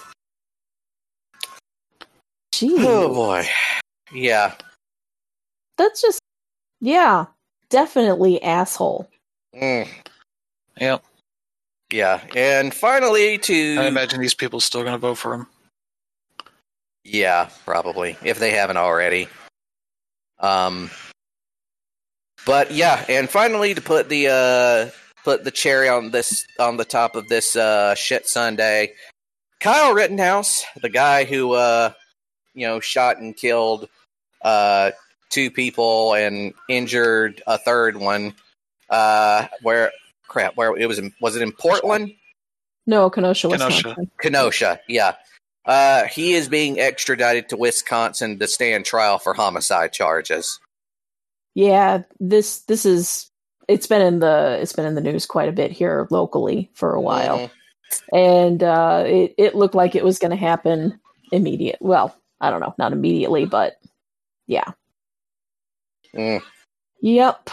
Jeez. Oh boy. Yeah. That's just, yeah, definitely asshole. Mm. Yep. Yeah, and finally to I imagine these people still going to vote for him. Yeah, probably if they haven't already. Um, but yeah, and finally to put the uh, put the cherry on this on the top of this uh, shit Sunday, Kyle Rittenhouse, the guy who uh, you know shot and killed uh, two people and injured a third one. Uh, where crap? Where it was? In, was it in Portland? No, Kenosha, Kenosha. Wisconsin. Kenosha, yeah. Uh, he is being extradited to Wisconsin to stand trial for homicide charges. Yeah, this this is it's been in the it's been in the news quite a bit here locally for a while, Mm-hmm. and uh, it it looked like it was going to happen immediate. Well, I don't know, not immediately, but yeah. Mm, Yep.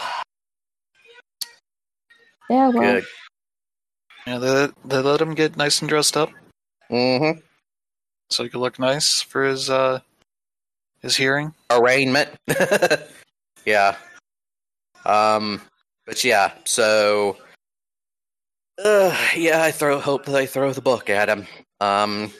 Yeah. Well. good. Yeah, they, they let him get nice and dressed up Mm-hmm. so he could look nice for his uh, his hearing. Arraignment. Yeah. Um. But yeah. So. Uh, yeah. I throw hope they throw the book at him. Um.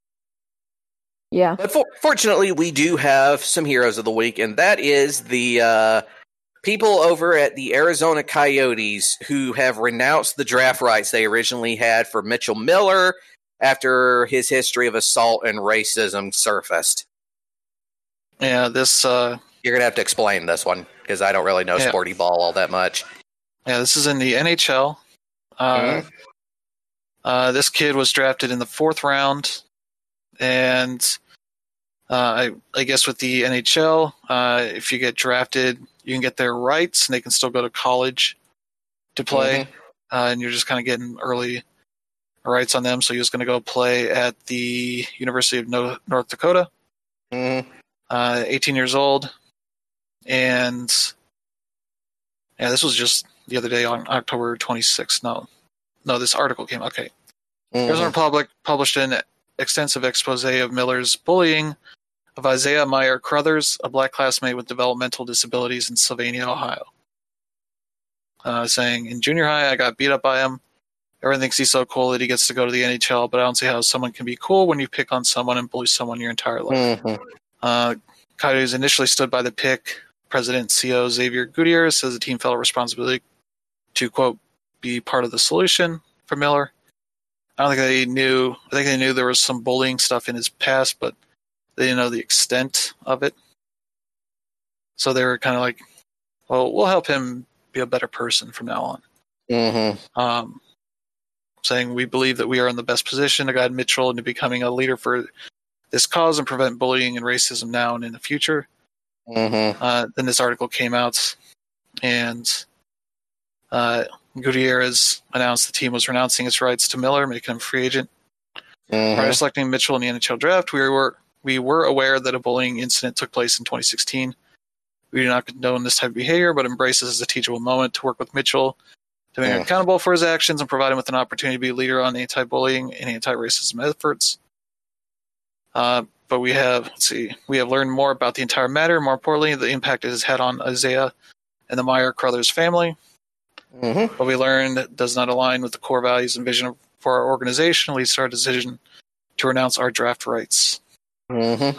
Yeah. But for, fortunately, we do have some heroes of the week, and that is the uh, people over at the Arizona Coyotes who have renounced the draft rights they originally had for Mitchell Miller after his history of assault and racism surfaced. Yeah, this uh, You're going to have to explain this one, because I don't really know Yeah. sporty ball all that much. yeah, this is in the N H L. Uh, Mhm. uh, this kid was drafted in the fourth round, and uh, I, I guess with the N H L, uh, if you get drafted, you can get their rights, and they can still go to college to play, Mhm. uh, and you're just kind of getting early rights on them. So he was going to go play at the University of no- North Dakota. Mhm. Uh, eighteen years old, and yeah, this was just the other day on October twenty-sixth. No, no, this article came. Okay, Arizona Mhm. Republic published an extensive expose of Miller's bullying of Isaiah Meyer Crothers, a black classmate with developmental disabilities in Sylvania, Ohio. Uh, saying, in junior high, I got beat up by him. Everyone thinks he's so cool that he gets to go to the N H L, but I don't see how someone can be cool when you pick on someone and bully someone your entire life. Mhm. Uh, Coyotes initially stood by the pick. President C O Xavier Gutierrez says the team felt a responsibility to, quote, be part of the solution for Miller. I don't think they knew. I think they knew there was some bullying stuff in his past, but they didn't know the extent of it. So they were kind of like, well, we'll help him be a better person from now on. Mhm. Um, saying we believe that we are in the best position to guide Mitchell into becoming a leader for this cause and prevent bullying and racism now and in the future. Mhm. Uh, then this article came out, and uh, Gutierrez announced the team was renouncing its rights to Miller, making him a free agent. Prior to Mhm. selecting Mitchell in the N H L draft, we were we were aware that a bullying incident took place in twenty sixteen. We do not condone this type of behavior, but embrace this as a teachable moment to work with Mitchell to make him Mm. accountable for his actions and provide him with an opportunity to be a leader on anti-bullying and anti-racism efforts. Uh, but we have, let's see, we have learned more about the entire matter. More importantly, the impact it has had on Isaiah and the Meyer Crothers family. Mhm. What we learned does not align with the core values and vision for our organization, leads to our decision to renounce our draft rights. Mhm.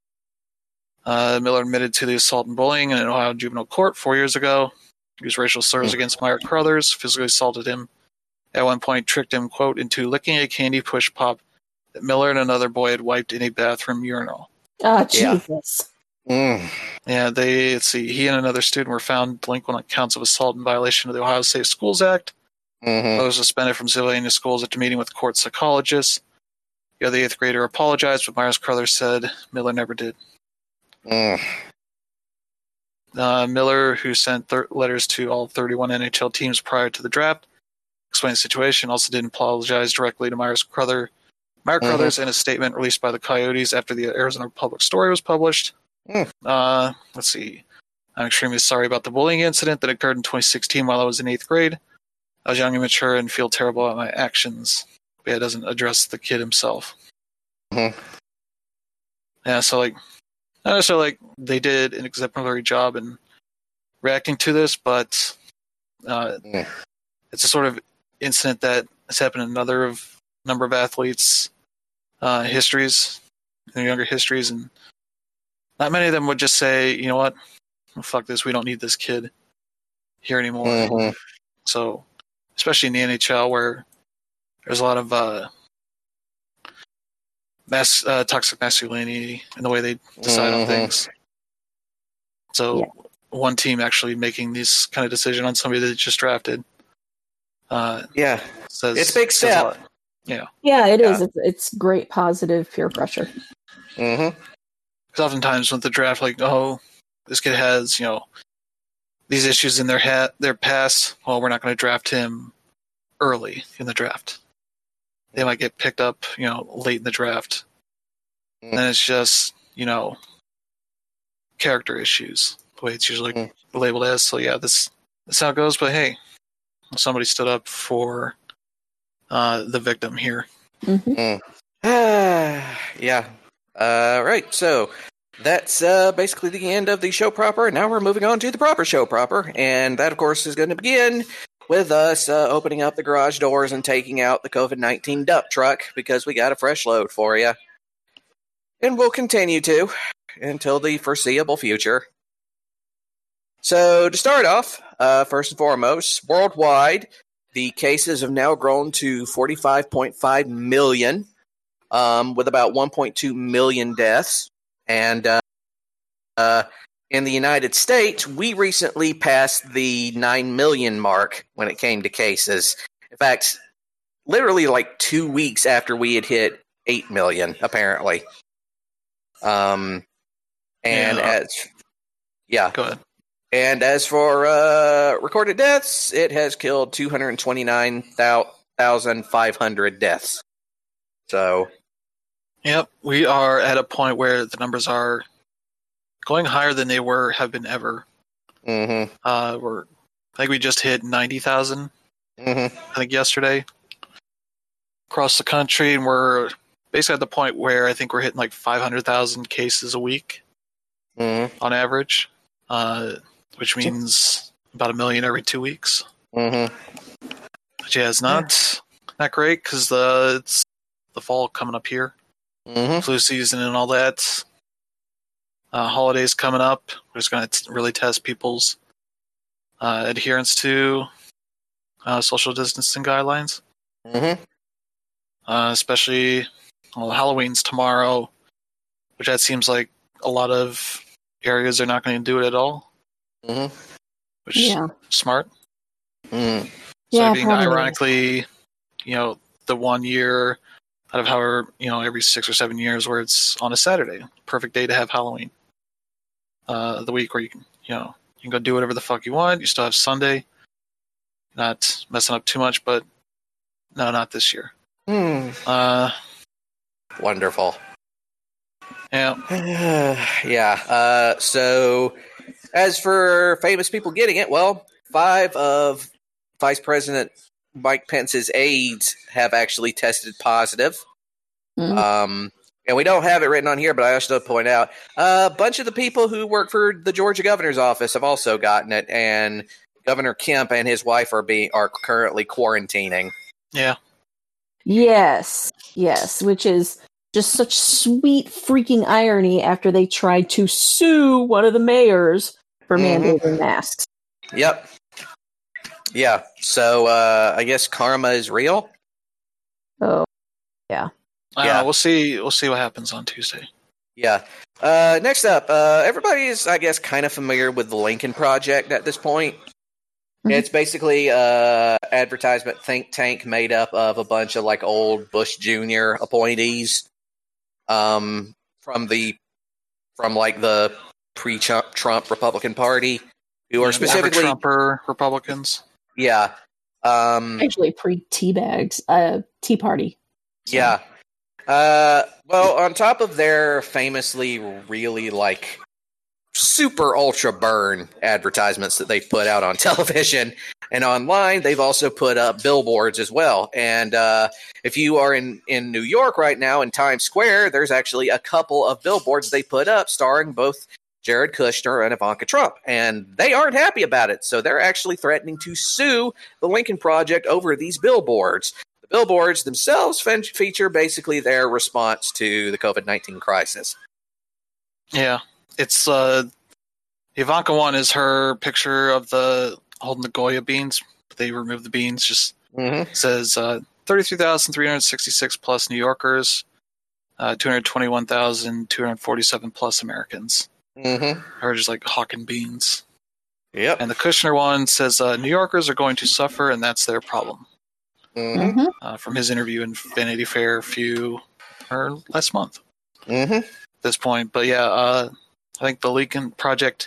Uh, Miller admitted to the assault and bullying in an Ohio juvenile court four years ago. He used racial slurs Mm. against Meyer Crothers, physically assaulted him. At one point, tricked him, quote, into licking a candy push pop that Miller and another boy had wiped in a bathroom urinal. Ah, Yeah. Jesus. Mm. Yeah, they, let's see, he and another student were found delinquent on counts of assault in violation of the Ohio Safe Schools Act. Mhm. Both suspended from Sylvania schools after meeting with court psychologists. The other eighth grader apologized, but Myers Crothers said Miller never did. Mm. Uh, Miller, who sent thir- letters to all thirty-one N H L teams prior to the draft, explained the situation, also didn't apologize directly to Myers Crothers. Meyer Mhm. Crothers in a statement released by the Coyotes after the Arizona Republic story was published. Mm. Uh, let's see. I'm extremely sorry about the bullying incident that occurred in twenty sixteen while I was in eighth grade. I was young and mature and feel terrible about my actions. But yeah, it doesn't address the kid himself. Mhm. Yeah, so like, not necessarily like they did an exemplary job in reacting to this, but uh, Mm. it's a sort of incident that has happened in another of number of athletes' uh, histories, their younger histories, and not many of them would just say, you know what, well, fuck this, we don't need this kid here anymore. Mm-hmm. So, especially in the N H L, where there's a lot of uh, mass, uh, toxic masculinity in the way they decide Mm-hmm. on things. So, Yeah. one team actually making this kind of decision on somebody that they just drafted. Uh, Yeah, says it's a big says a step. lot. Yeah, Yeah, it is. Yeah. It's it's great positive peer pressure. Mm-hmm. because oftentimes with the draft, like, oh, this kid has, you know, these issues in their ha- their past. Well, we're not going to draft him early in the draft. They might get picked up, you know, late in the draft. Mm. And it's just, you know, character issues, the way it's usually Mm. labeled as. So yeah, this that's how it goes. But hey, somebody stood up for uh, the victim here. hmm Yeah. Uh, right. So that's uh, basically the end of the show proper. Now we're moving on to the proper show proper, and that, of course, is going to begin with us uh, opening up the garage doors and taking out the COVID nineteen dump truck because we got a fresh load for you, and we'll continue to until the foreseeable future. So to start off, uh, first and foremost, worldwide, the cases have now grown to forty-five point five million, um, with about one point two million deaths. And uh, uh, in the United States, we recently passed the nine million mark when it came to cases. In fact, literally like two weeks after we had hit eight million, apparently. Um, and Yeah. as yeah, Go ahead. and as for uh, recorded deaths, it has killed two hundred twenty-nine thousand five hundred deaths. So, Yep, we are at a point where the numbers are going higher than they were have been ever. mm-hmm, Uh, we're I think we just hit ninety thousand. mm-hmm, I think yesterday across the country, and we're basically at the point where I think we're hitting like five hundred thousand cases a week mm-hmm, on average, uh, which means about a million every two weeks. mm-hmm. Which yeah, it's not not great because the it's the fall coming up here, Mm-hmm. flu season and all that. Uh, holidays coming up. We're just going to really test people's uh, adherence to uh, social distancing guidelines. Mm-hmm. Uh, especially, well, Halloween's tomorrow, which that seems like a lot of areas are not going to do it at all, Mm-hmm. which is Yeah. smart. Mm-hmm. So Yeah, being probably. ironically, you know, the one year out of however, you know, every six or seven years where it's on a Saturday, perfect day to have Halloween. Uh, the week where you can, you know, you can go do whatever the fuck you want. You still have Sunday, not messing up too much, but no, not this year. Mm. Uh, Wonderful. yeah, yeah. Uh, so, as for famous people getting it, well, five of Vice President Mike Pence's aides have actually tested positive. Mhm. Um, and we don't have it written on here, but I also point out uh, a bunch of the people who work for the Georgia governor's office have also gotten it, and Governor Kemp and his wife are being are currently quarantining. yeah. Yes, yes, which is just such sweet freaking irony after they tried to sue one of the mayors for Mhm. mandating masks. Yep. Yeah. So uh, I guess karma is real. Oh, I don't Yeah. know. We'll see. We'll see what happens on Tuesday. Yeah. Uh, next up, uh, everybody is, I guess, kind of familiar with the Lincoln Project at this point. Mhm. It's basically a advertisement think tank made up of a bunch of like old Bush Junior appointees, um, from the from like the pre-Trump Republican Party, who are Yeah, specifically, Trumper Republicans. yeah, um, actually, pre tea bags, uh, Tea Party. So- yeah. Uh, well, on top of their famously really like super ultra burn advertisements that they've put out on television and online, they've also put up billboards as well. And uh, if you are in, in New York right now in Times Square, there's actually a couple of billboards they put up starring both Jared Kushner and Ivanka Trump, and they aren't happy about it. So they're actually threatening to sue the Lincoln Project over these billboards. The billboards themselves fe- feature basically their response to the COVID nineteen crisis. Yeah, it's uh, the Ivanka one is her picture of the holding the Goya beans. They removed the beans. Just Mm-hmm. says uh, thirty-three thousand three hundred sixty-six plus New Yorkers, uh, two hundred twenty-one thousand two hundred forty-seven plus Americans. Mm-hmm. Or just like hawking beans. Yep. And the Kushner one says uh, New Yorkers are going to suffer, and that's their problem. Mm-hmm. Mhm. Uh, from his interview in Vanity Fair a few or last month. Mm-hmm. At this point, but yeah, uh, I think the Lincoln Project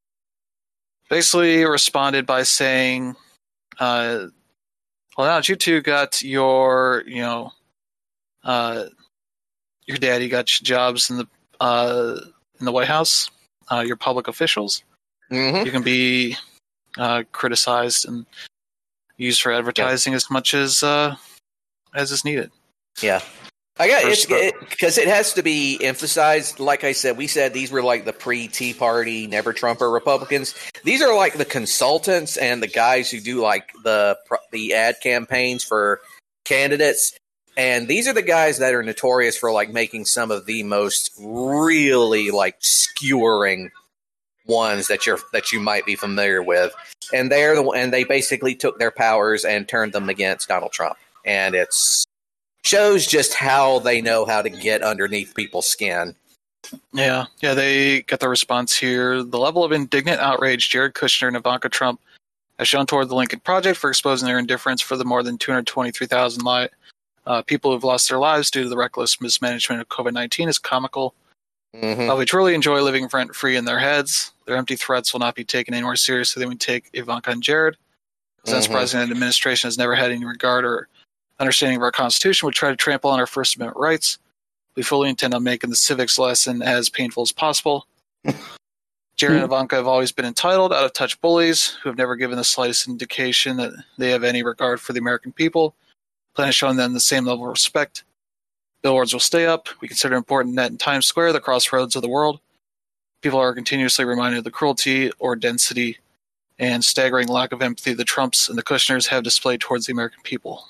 basically responded by saying, uh, "Well, now that you two got your, you know, uh, your daddy got jobs in the uh, in the White House, uh, you're public officials. Mm-hmm. You can be uh, criticized and used for advertising as much as uh, as is needed." Yeah. I got First it's because it, it has to be emphasized. Like I said, we said these were like the pre-Tea Party, never Trumper Republicans. These are like the consultants and the guys who do like the the ad campaigns for candidates. And these are the guys that are notorious for like making some of the most really like skewering ones that you're that you might be familiar with. And they're the and they basically took their powers and turned them against Donald Trump. And it's shows just how they know how to get underneath people's skin. Yeah, yeah, they got the response here. The level of indignant outrage Jared Kushner and Ivanka Trump has shown toward the Lincoln Project for exposing their indifference for the more than two hundred twenty-three thousand li- uh, people who have lost their lives due to the reckless mismanagement of COVID nineteen is comical. Mm-hmm. While we truly enjoy living rent-free in their heads, their empty threats will not be taken any more seriously than we take Ivanka and Jared. It's Mhm. unsurprising that the administration has never had any regard or understanding of our Constitution would try to trample on our First Amendment rights. We fully intend on making the civics lesson as painful as possible. Jared and Ivanka have always been entitled, out-of-touch bullies who have never given the slightest indication that they have any regard for the American people. Plan on showing them the same level of respect. Billboards will stay up. We consider important net in Times Square, the crossroads of the world. People are continuously reminded of the cruelty or density and staggering lack of empathy the Trumps and the Kushners have displayed towards the American people.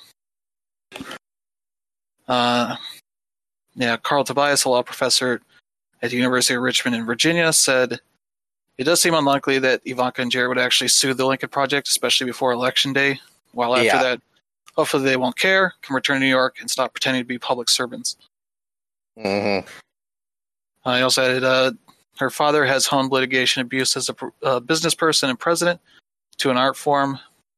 Uh, yeah, Carl Tobias, a law professor at the University of Richmond in Virginia, said, "It does seem unlikely that Ivanka and Jared would actually sue the Lincoln Project, especially before Election Day. While after Yeah. that, hopefully they won't care, can return to New York, and stop pretending to be public servants." Mm-hmm. Uh, he also added, uh, her father has honed litigation abuse as a uh, business person and president to an art form.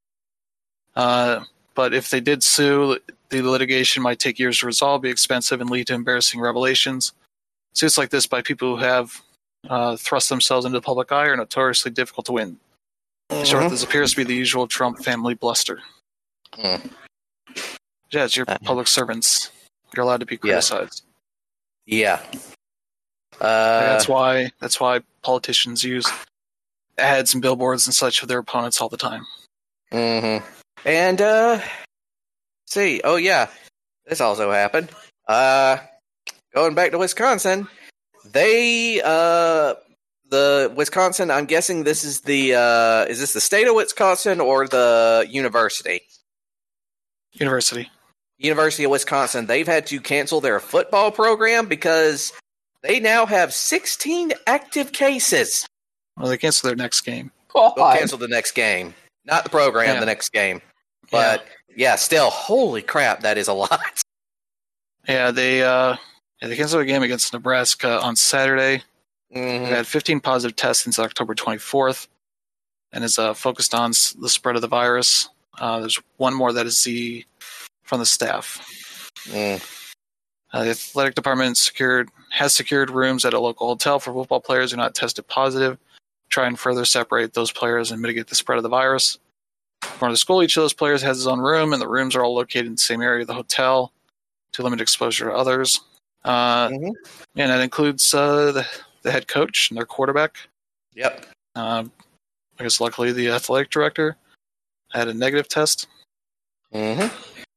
Uh, but if they did sue, the litigation might take years to resolve, be expensive, and lead to embarrassing revelations. Suits like this by people who have uh, thrust themselves into the public eye are notoriously difficult to win. In short, Mhm. this appears to be the usual Trump family bluster. Mm. Yeah, it's your Uh, public servants. You're allowed to be Yeah. criticized. Yeah. Uh, that's why. That's why politicians use ads and billboards and such of their opponents all the time. Mm-hmm. And uh, see, oh yeah, this also happened. Uh, going back to Wisconsin, they uh, the Wisconsin. I'm guessing this is the uh, is this the state of Wisconsin or the university? University. University of Wisconsin. They've had to cancel their football program because they now have sixteen active cases. Well, they cancel their next game. They'll God. cancel the next game, not the program. Yeah. The next game. But yeah. yeah, still, holy crap, that is a lot. Yeah, they uh, yeah, they canceled a game against Nebraska on Saturday. Mm-hmm. They've had fifteen positive tests since October twenty-fourth, and is uh, focused on s- the spread of the virus. Uh, there's one more that is the from the staff. Mm. Uh, the athletic department secured has secured rooms at a local hotel for football players who are not tested positive. Try and further separate those players and mitigate the spread of the virus. For the school, each of those players has his own room, and the rooms are all located in the same area of the hotel to limit exposure to others. Uh, Mhm. And that includes uh, the, the head coach and their quarterback. Yep. Uh, I guess luckily the athletic director had a negative test. Mm-hmm.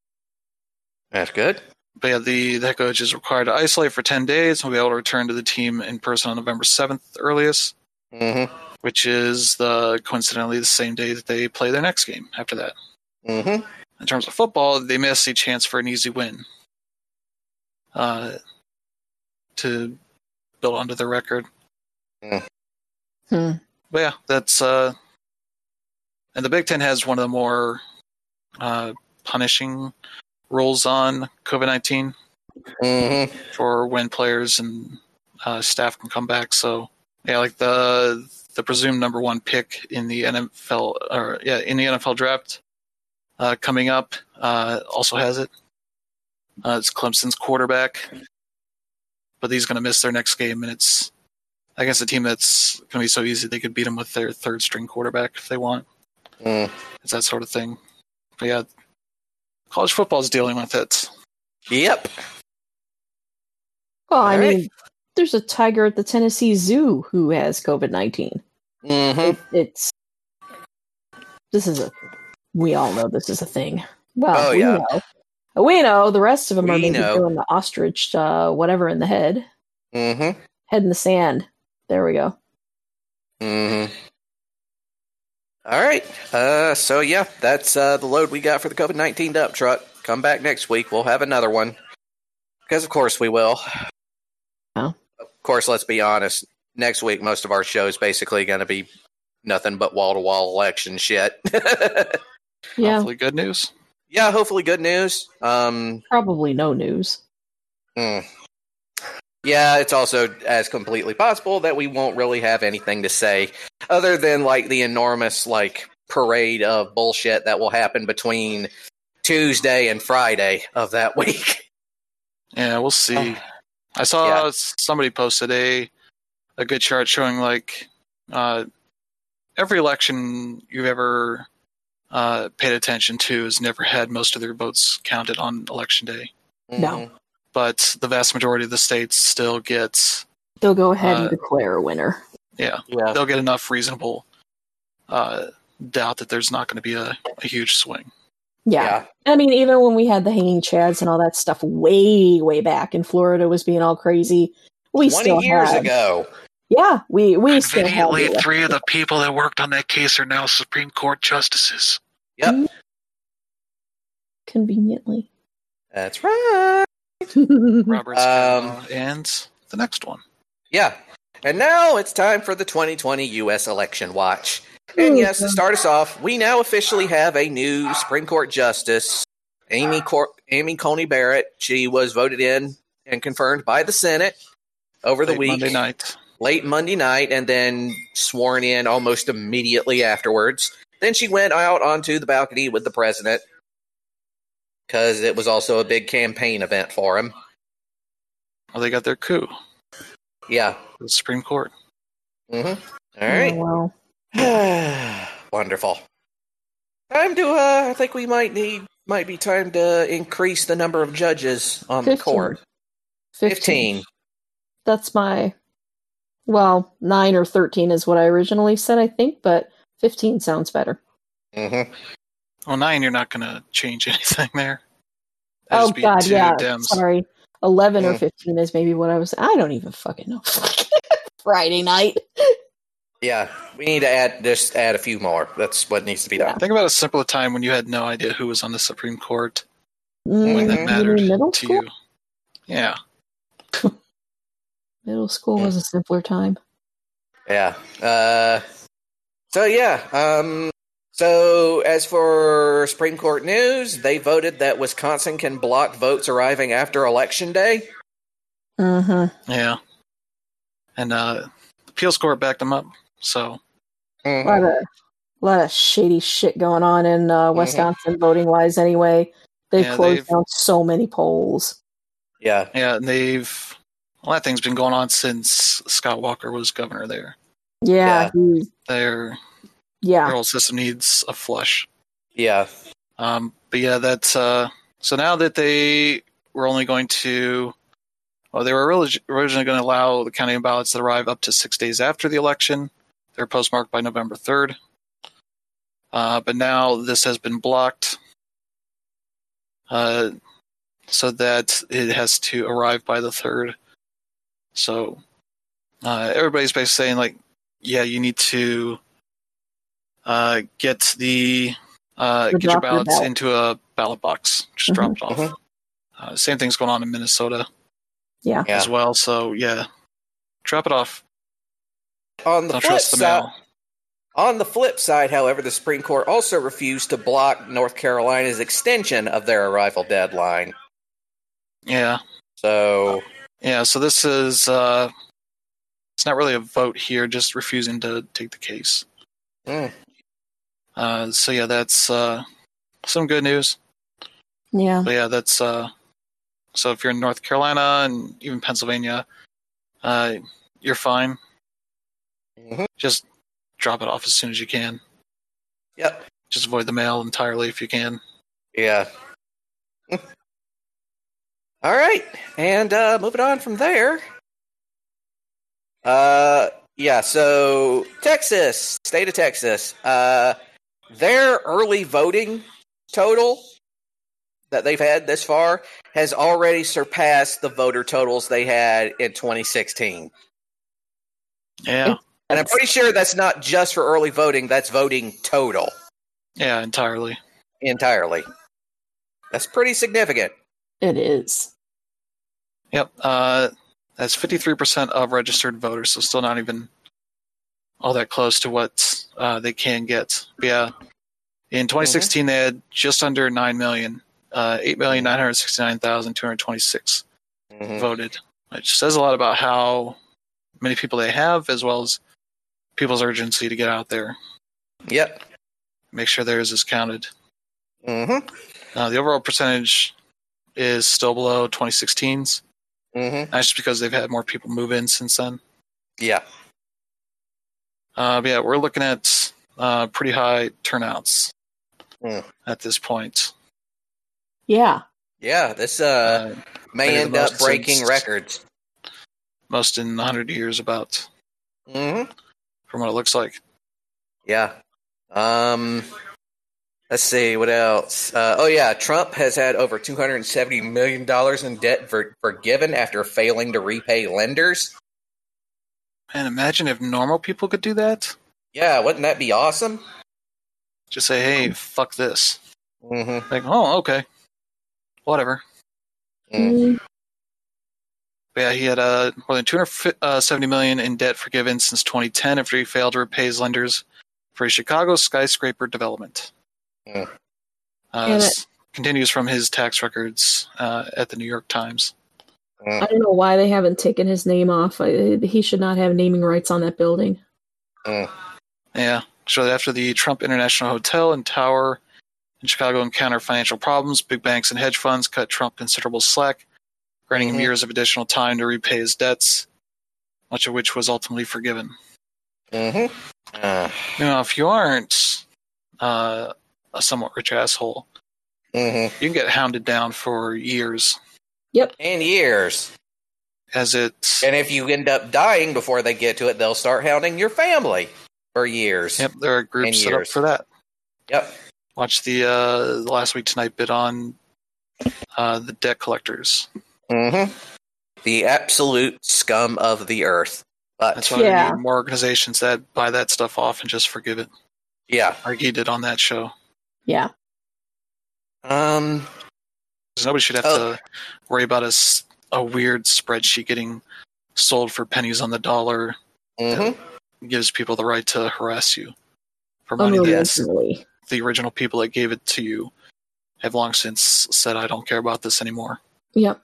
That's good. But yeah, the, the head coach is required to isolate for ten days and will be able to return to the team in person on November seventh earliest. Mm-hmm. which is the coincidentally the same day that they play their next game after that. Mm-hmm. In terms of football, they miss a chance for an easy win uh, to build onto their record. Mm. Hmm. But yeah, that's uh, and the Big Ten has one of the more uh, punishing rules on COVID nineteen Mm-hmm. for when players and uh, staff can come back. So yeah, like the the presumed number one pick in the N F L or yeah in the N F L draft uh, coming up uh, also has it. Uh, it's Clemson's quarterback, but he's going to miss their next game, and it's against a team that's going to be so easy they could beat them with their third string quarterback if they want. Mm. It's that sort of thing. But yeah, college football is dealing with it. Yep. Well, I All right. mean, there's a tiger at the Tennessee Zoo who has COVID nineteen. Mm-hmm. It, it's this is a we all know this is a thing. Well, Oh, we yeah. know. We know the rest of them are We maybe know. doing the ostrich, uh, whatever in the head, Mm-hmm. head in the sand. There we go. Mm-hmm. All right. Uh, so, yeah, that's uh, the load we got for the COVID nineteen dump truck. Come back next week. We'll have another one. Because, of course, we will. Oh. Of course, let's be honest. Next week, most of our show is basically going to be nothing but wall-to-wall election shit. Yeah, Hopefully good news. Yeah, hopefully good news. Um, probably no news. mm. Yeah, it's also as completely possible that we won't really have anything to say other than like the enormous like parade of bullshit that will happen between Tuesday and Friday of that week. Yeah, we'll see. I saw Yeah. somebody posted a a good chart showing like uh, every election you've ever uh, paid attention to has never had most of their votes counted on election day. No. But the vast majority of the states still get, They'll go ahead and Uh, declare a winner. yeah, Yeah. they'll get enough reasonable uh, doubt that there's not going to be a, a huge swing. Yeah. Yeah. I mean, even when we had the hanging chads and all that stuff way, way back, and Florida was being all crazy, we twenty still years had, ago. Yeah, we we still had Conveniently, the three of the people that worked on that case are now Supreme Court justices. Yep. conveniently. That's right. Robert Um, Kavanaugh and the next one. Yeah. And now it's time for the twenty twenty U S election watch. And yes, to start us off, we now officially have a new Supreme Court Justice, Amy Cor- Amy Coney Barrett. She was voted in and confirmed by the Senate over the Late week, Monday night. late Monday night, and then sworn in almost immediately afterwards. Then she went out onto the balcony with the president because it was also a big campaign event for him. Well, they got their coup. Yeah. The Supreme Court. Mm-hmm. All Oh, right. well. Wonderful. Time to, uh, I think we might need, might be time to increase the number of judges on the Fifteen. court. Fifteen. That's my, well, nine or thirteen is what I originally said, I think, but fifteen sounds better. Mm-hmm. Well, nine, you're not going to change anything there. Oh, That'd just be God, two yeah. Dems. Sorry. eleven or Mm. fifteen is maybe what I was, I don't even fucking know. Friday night. Yeah, we need to add, just add a few more. That's what needs to be done. Think about a simpler time when you had no idea who was on the Supreme Court, Mm, when Mhm. that you mattered mean middle to school? you. Yeah. Middle school Mm. was a simpler time. Yeah. Uh, so, yeah. Um, so, as for Supreme Court news, they voted that Wisconsin can block votes arriving after Election Day. Mm-hmm. Yeah. And uh, the appeals court backed them up. So, A Mhm. lot of, lot of shady shit going on in uh, Mm-hmm. Wisconsin voting wise anyway. They've Yeah, closed they've- down so many polls. Yeah. yeah, and they've. Well, that thing's been going on since Scott Walker was governor there. Yeah, he- Their, yeah. their whole system needs a flush. Yeah. Um, but yeah, that's uh, so now that they were only going to, well, they were orig- originally going to allow the counting of ballots to arrive up to six days after the election. They're postmarked by November third. Uh, but now this has been blocked, uh, so that it has to arrive by the third. So uh, everybody's basically saying like yeah, you need to uh, get the uh, The get your drop your ballots ballot. into a ballot box. Just Mhm. drop it off. Mhm. Uh, same thing's going on in Minnesota Yeah. Yeah. as well. So yeah, drop it off. On the Don't flip trust the side, mail. on the flip side, however, the Supreme Court also refused to block North Carolina's extension of their arrival deadline. Yeah, So, yeah. So this is uh, it's not really a vote here, just refusing to take the case. mm, Uh, so yeah, that's uh, some good news. Yeah. But yeah, that's uh, so if you're in North Carolina and even Pennsylvania, uh, you're fine. mhm. Just drop it off as soon as you can. Yep. Just avoid the mail entirely if you can. Yeah. All right, and uh, moving on from there. Uh, yeah. So Texas, state of Texas, uh, their early voting total that they've had this far has already surpassed the voter totals they had in twenty sixteen. Yeah, And I'm pretty sure that's not just for early voting, that's voting total yeah, entirely. entirely. That's pretty significant. It is. Yep. Uh, that's fifty-three percent of registered voters, so still not even all that close to what uh, they can get. But yeah, in twenty sixteen they had just under nine million, uh, eight million nine hundred sixty-nine thousand two hundred twenty-six Mhm. voted, which says a lot about how many people they have, as well as people's urgency to get out there, Yep. make sure theirs is counted. Mm-hmm. Uh, the overall percentage is still below twenty sixteen's. Mm-hmm. That's just because they've had more people move in since then. Yeah. Uh, but yeah, we're looking at uh, pretty high turnouts Mm. at this point. Yeah. Yeah. This uh, Uh, may maybe the end up most breaking since- records. most in one hundred years, about, Mm-hmm. from what it looks like. Yeah. Um. Let's see what else. Uh, oh yeah, Trump has had over two hundred seventy million dollars in debt for, forgiven after failing to repay lenders. Man, imagine if normal people could do that. Yeah, wouldn't that be awesome? Just say, hey, fuck this. Mm-hmm. Like, oh, okay. Whatever. Mm. Mm. But yeah, he had uh, more than two hundred seventy million dollars in debt forgiven since twenty ten after he failed to repay his lenders for a Chicago skyscraper development. Mm. Uh, And this continues from his tax records uh, at the New York Times. I don't know why they haven't taken his name off. I, he should not have naming rights on that building. Mm. Yeah. Shortly after the Trump International Hotel and Tower in Chicago encountered financial problems, big banks and hedge funds cut Trump considerable slack, granting him Mhm. years of additional time to repay his debts, much of which was ultimately forgiven. Mm-hmm. Uh, Now, if you aren't uh, a somewhat rich asshole, mm-hmm. you can get hounded down for years. In years. As it, And if you end up dying before they get to it, they'll start hounding your family for years. yep, there are groups And set up years. for that. Yep. Watch the, uh, the Last Week Tonight bit on uh, the debt collectors. Mm-hmm. The absolute scum of the earth. But That's why Yeah. we need more organizations that buy that stuff off and just forgive it. yeah. Like he did on that show. Yeah. Um. Because nobody should have Oh. to worry about a, s- a weird spreadsheet getting sold for pennies on the dollar. Mm-hmm. It gives people the right to harass you for money that Unoriginally. the original people that gave it to you have long since said, I don't care about this anymore. Yep.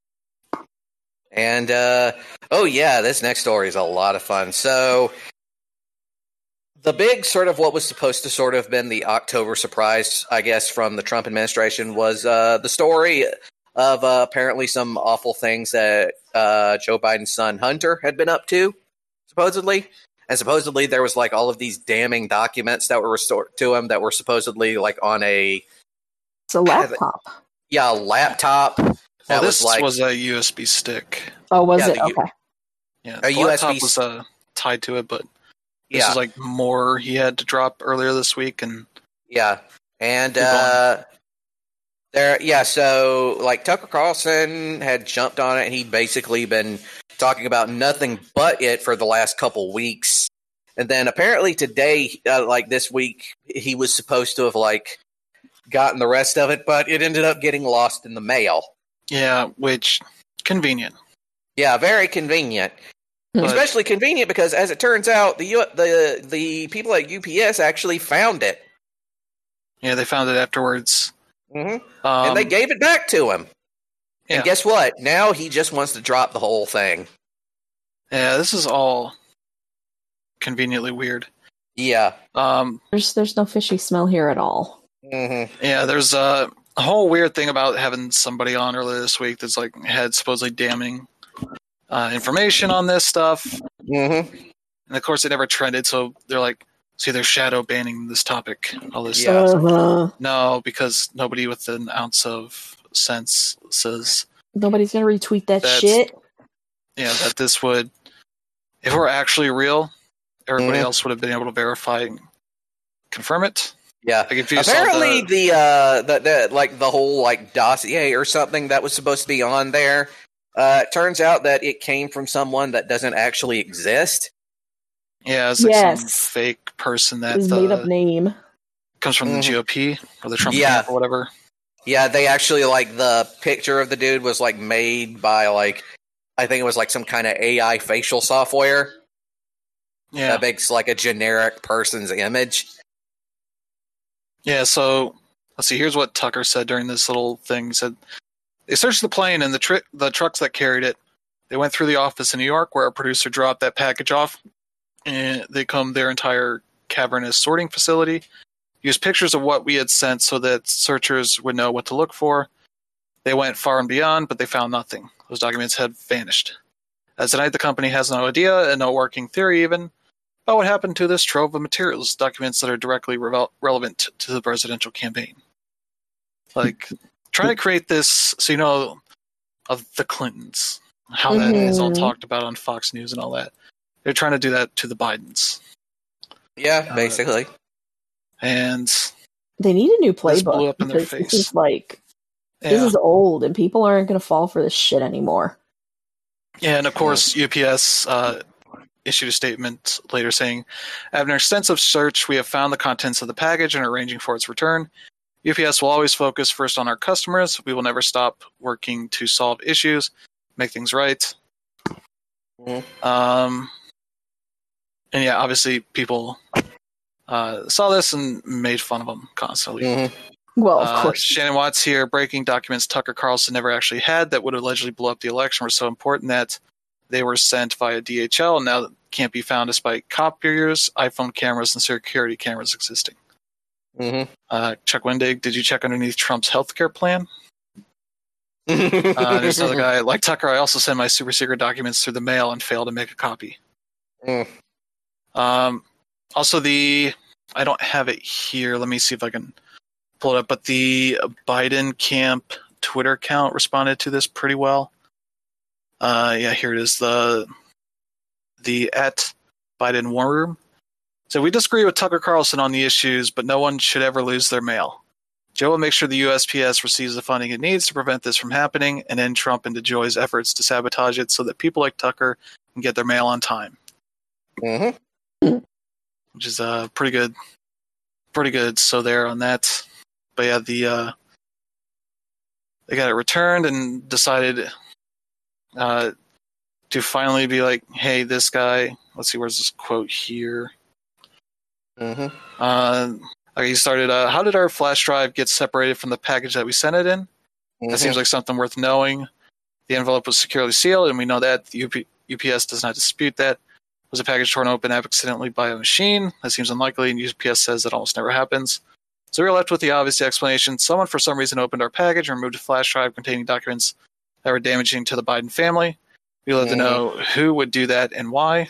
And uh, oh yeah, this next story is a lot of fun. So the big sort of what was supposed to sort of been the October surprise, I guess, from the Trump administration was uh, the story of uh, apparently some awful things that uh, Joe Biden's son Hunter had been up to, supposedly. And supposedly there was like all of these damning documents that were restored to him that were supposedly like on a It's a laptop. yeah laptop. That Well, this was like was a U S B stick. Oh, was Yeah, it? the U- Okay. Yeah, A the U S B laptop was uh, tied to it, but this yeah is like more he had to drop earlier this week, and yeah and Keep uh, there yeah so like Tucker Carlson had jumped on it. And he'd basically been talking about nothing but it for the last couple weeks, And then apparently today, uh, like this week, he was supposed to have like gotten the rest of it, but it ended up getting lost in the mail. Yeah, which convenient. Yeah, very convenient. But- Especially convenient because, as it turns out, the U- the the people at U P S actually found it. Yeah, they found it afterwards. Mm-hmm. Um, and they gave it back to him. yeah. And guess what? Now he just wants to drop the whole thing. Yeah, this is all conveniently weird. Yeah. Um, There's there's no fishy smell here at all. Mm-hmm. yeah, there's a, a whole weird thing about having somebody on earlier this week that's like had supposedly damning uh, information on this stuff. Mm-hmm. And of course, it never trended, so they're like, see, they're shadow banning this topic, all this Yeah. stuff. Uh-huh. No, because nobody with an ounce of sense says, Nobody's gonna retweet that That's- shit. yeah, that this would, if it were actually real, everybody Mhm. else would have been able to verify and confirm it. Yeah. Like if you Apparently, saw the, the uh, the, the like the whole like dossier or something that was supposed to be on there. Uh, it turns out that it came from someone that doesn't actually exist. yeah, it's like some Yes. fake person that His made uh, up name. comes from Mhm. the G O P or the Trump Yeah. camp or whatever. Yeah, they actually like the picture of the dude was like made by like I think it was like some kind of A I facial software Yeah, that makes like a generic person's image. yeah. So let's see. Here's what Tucker said during this little thing. He said they searched the plane and the tri- the trucks that carried it. They went through the office in New York where our producer dropped that package off, and they combed their entire cavernous sorting facility. Used pictures of what we had sent so that searchers would know what to look for. They went far and beyond, but they found nothing. Those documents had vanished. As tonight, the company has no idea and no working theory even about what happened to this trove of materials, documents that are directly revel- relevant to the presidential campaign. Like, trying to create this, so you know, of the Clintons, how that is all Mhm. talked about on Fox News and all that. They're trying to do that to the Bidens. Yeah, Uh, basically. And, They need a new This blew playbook up in their because this face. is like this yeah. is old and people aren't gonna fall for this shit anymore. Yeah, and of course, U P S uh, issued a statement later saying, after an extensive search, we have found the contents of the package and are arranging for its return. U P S will always focus first on our customers. We will never stop working to solve issues, make things right. Mhm. Um, and yeah, obviously, people uh, saw this and made fun of them constantly. Mhm. Well, of Uh, course. Shannon Watts here, breaking documents Tucker Carlson never actually had that would allegedly blow up the election were so important that they were sent via D H L and now can't be found despite copiers, iPhone cameras, and security cameras existing. Mhm. Uh, Chuck Wendig, did you check underneath Trump's healthcare plan? Uh, there's another guy, like Tucker, I also sent my super secret documents through the mail and failed to make a copy. Mm. Um, also, the, I don't have it here. Let me see if I can pull it up. But the Biden camp Twitter account responded to this pretty well. Uh, yeah, here it is. The the at Biden War Room. So we disagree with Tucker Carlson on the issues, but no one should ever lose their mail. Joe will make sure the U S P S receives the funding it needs to prevent this from happening and end Trump and DeJoy's efforts to sabotage it so that people like Tucker can get their mail on time. Mhm. Which is uh, pretty good. Pretty good. So there on that. But yeah, the uh, they got it returned and decided uh, to finally be like, hey, this guy, let's see, where's this quote here? Mhm. Uh, okay, he started, uh, how did our flash drive get separated from the package that we sent it in? That seems like something worth knowing. The envelope was securely sealed, and we know that. The U P- U P S does not dispute that. Was a package torn open accidentally by a machine? That seems unlikely, and U P S says that almost never happens. So we were left with the obvious explanation. Someone, for some reason, opened our package and removed a flash drive containing documents that were damaging to the Biden family. We would love to know who would do that and why.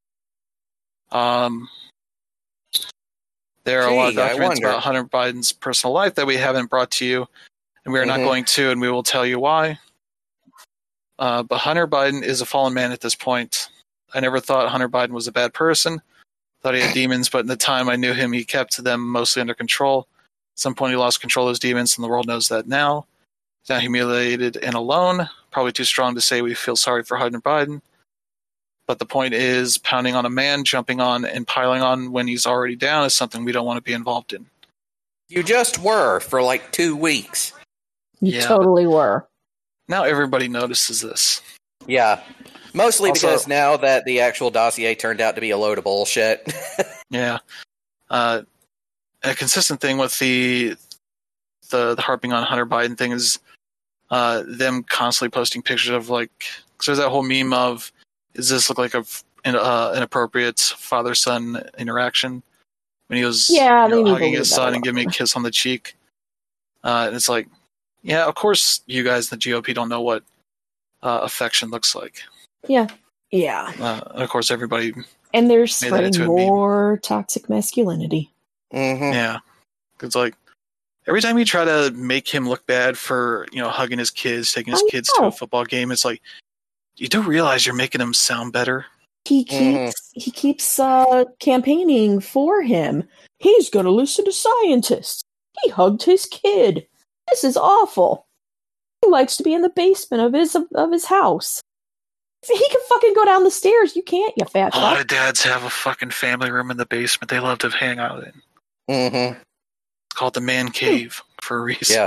Um, there are a lot of Gee, I documents wonder. about Hunter Biden's personal life that we haven't brought to you, and we are not Mhm. going to, and we will tell you why. Uh, but Hunter Biden is a fallen man at this point. I never thought Hunter Biden was a bad person. Thought he had demons, but in the time I knew him, he kept them mostly under control. At some point, he lost control of his demons, and the world knows that now. He's now humiliated and alone. Probably too strong to say we feel sorry for Hunter Biden. But the point is, pounding on a man, jumping on, and piling on when he's already down is something we don't want to be involved in. You just were for like two weeks. You Yeah, totally were. Now everybody notices this. Yeah. Mostly Also- because now that the actual dossier turned out to be a load of bullshit. Yeah. Uh, a consistent thing with the, the the harping on Hunter Biden thing is uh, them constantly posting pictures of, like, because there's that whole meme of, does this look like a, an uh, inappropriate father-son interaction? When he was Yeah, you know, they need to hugging leave his that son and alone. giving me a kiss on the cheek. Uh, and it's like, yeah, of course you guys in the G O P don't know what uh, affection looks like. Yeah. Yeah. Uh, and of course, everybody, And they're Made that spreading into a meme. more toxic masculinity. Mm-hmm. yeah. It's like, every time you try to make him look bad for, you know, hugging his kids, taking his I kids to know. a football game, it's like, you do realize you're making him sound better. He Mhm. keeps he keeps uh, campaigning for him. He's going to listen to scientists. He hugged his kid. This is awful. He likes to be in the basement of his of his house. He can fucking go down the stairs. You can't, you fat A lot fuck. of dads have a fucking family room in the basement they love to hang out in. Mm-hmm. It's called the man cave for a reason.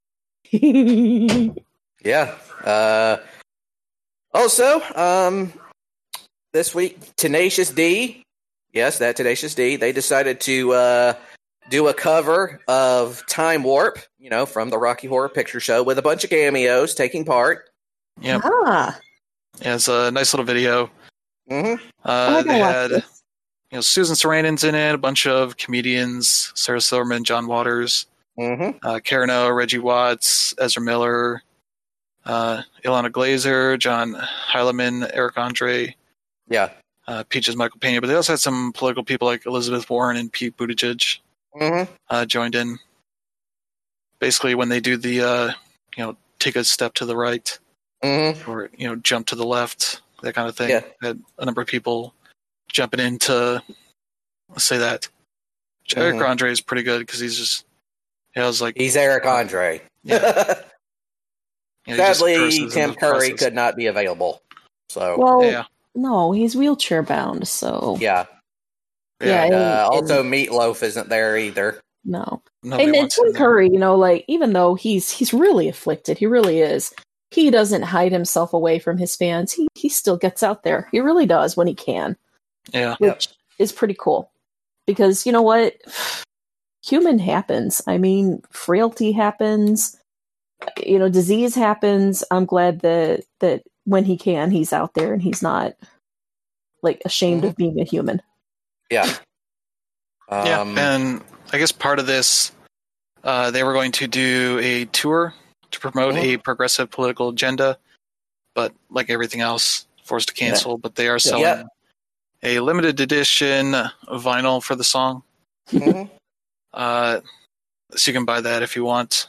Yeah. Yeah. Uh, also, um, this week, Tenacious D, yes, that Tenacious D, they decided to uh, do a cover of Time Warp, you know, from the Rocky Horror Picture Show with a bunch of cameos taking part. Yep. Ah, Yeah, it's a nice little video. Mm-hmm. I Uh, gotta they watch had, this. you know, Susan Sarandon's in it, a bunch of comedians, Sarah Silverman, John Waters, Mm-hmm. uh, Karen O, Reggie Watts, Ezra Miller, uh, Ilana Glazer, John Heilemann, Eric Andre, Yeah. uh, Peaches Michael Pena, but they also had some political people like Elizabeth Warren and Pete Buttigieg Mm-hmm. uh, joined in. Basically, when they do the, uh, you know, take a step to the right Mm-hmm. or, you know, jump to the left, that kind of thing. Yeah. Had a number of people jumping into, let's say that. Which Mhm. Eric Andre is pretty good because he's just, yeah, I was like, He's Eric Andre. Yeah. you know, he just Sadly, curses in Tim the Curry process. could not be available. So, well, Yeah, no, he's wheelchair bound, so yeah. Yeah, And, and- uh, also, and- Meatloaf isn't there either. no. nobody And then wants him Tim there. Curry, you know, like even though he's he's really afflicted, he really is. He doesn't hide himself away from his fans. He he still gets out there. He really does when he can, Yeah, which is pretty cool. Because you know what, human happens. I mean, frailty happens. You know, disease happens. I'm glad that that when he can, he's out there and he's not like ashamed of being a human. Yeah. yeah. Um, And I guess part of this, uh, they were going to do a tour to promote Mhm. a progressive political agenda, but like everything else, forced to cancel. But they are selling Yeah. a limited edition vinyl for the song. mhm. Uh, so you can buy that if you want.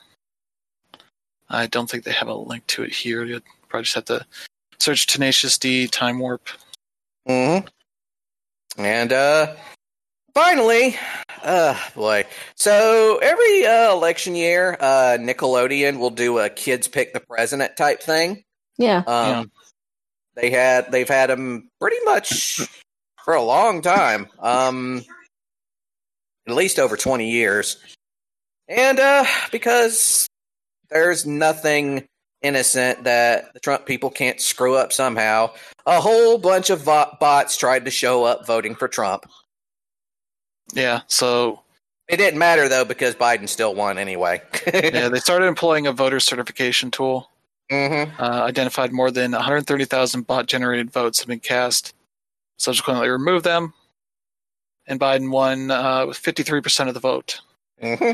I don't think they have a link to it here. You'd probably just have to search Tenacious D Time Warp. Mm-hmm. And uh, finally, uh, boy. So every uh, election year, uh, Nickelodeon will do a kids pick the president type thing. Yeah. Um, Yeah. They had they've had them pretty much for a long time. Um, at least over twenty years. And uh, because there's nothing innocent that the Trump people can't screw up somehow, a whole bunch of vo- bots tried to show up voting for Trump. Yeah, so It didn't matter though because Biden still won anyway. yeah, they started employing a voter certification tool. Mm-hmm. Uh, identified more than one hundred thirty thousand bot-generated votes have been cast. Subsequently removed them, and Biden won uh, with fifty-three percent of the vote. Mm-hmm.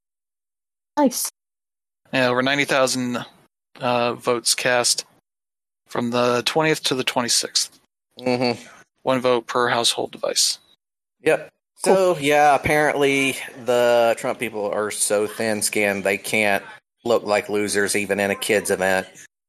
Nice. Yeah, over ninety thousand uh, votes cast from the twentieth to the twenty-sixth. Mm-hmm. One vote per household device. Yep. So yeah, apparently the Trump people are so thin-skinned they can't look like losers even in a kids event.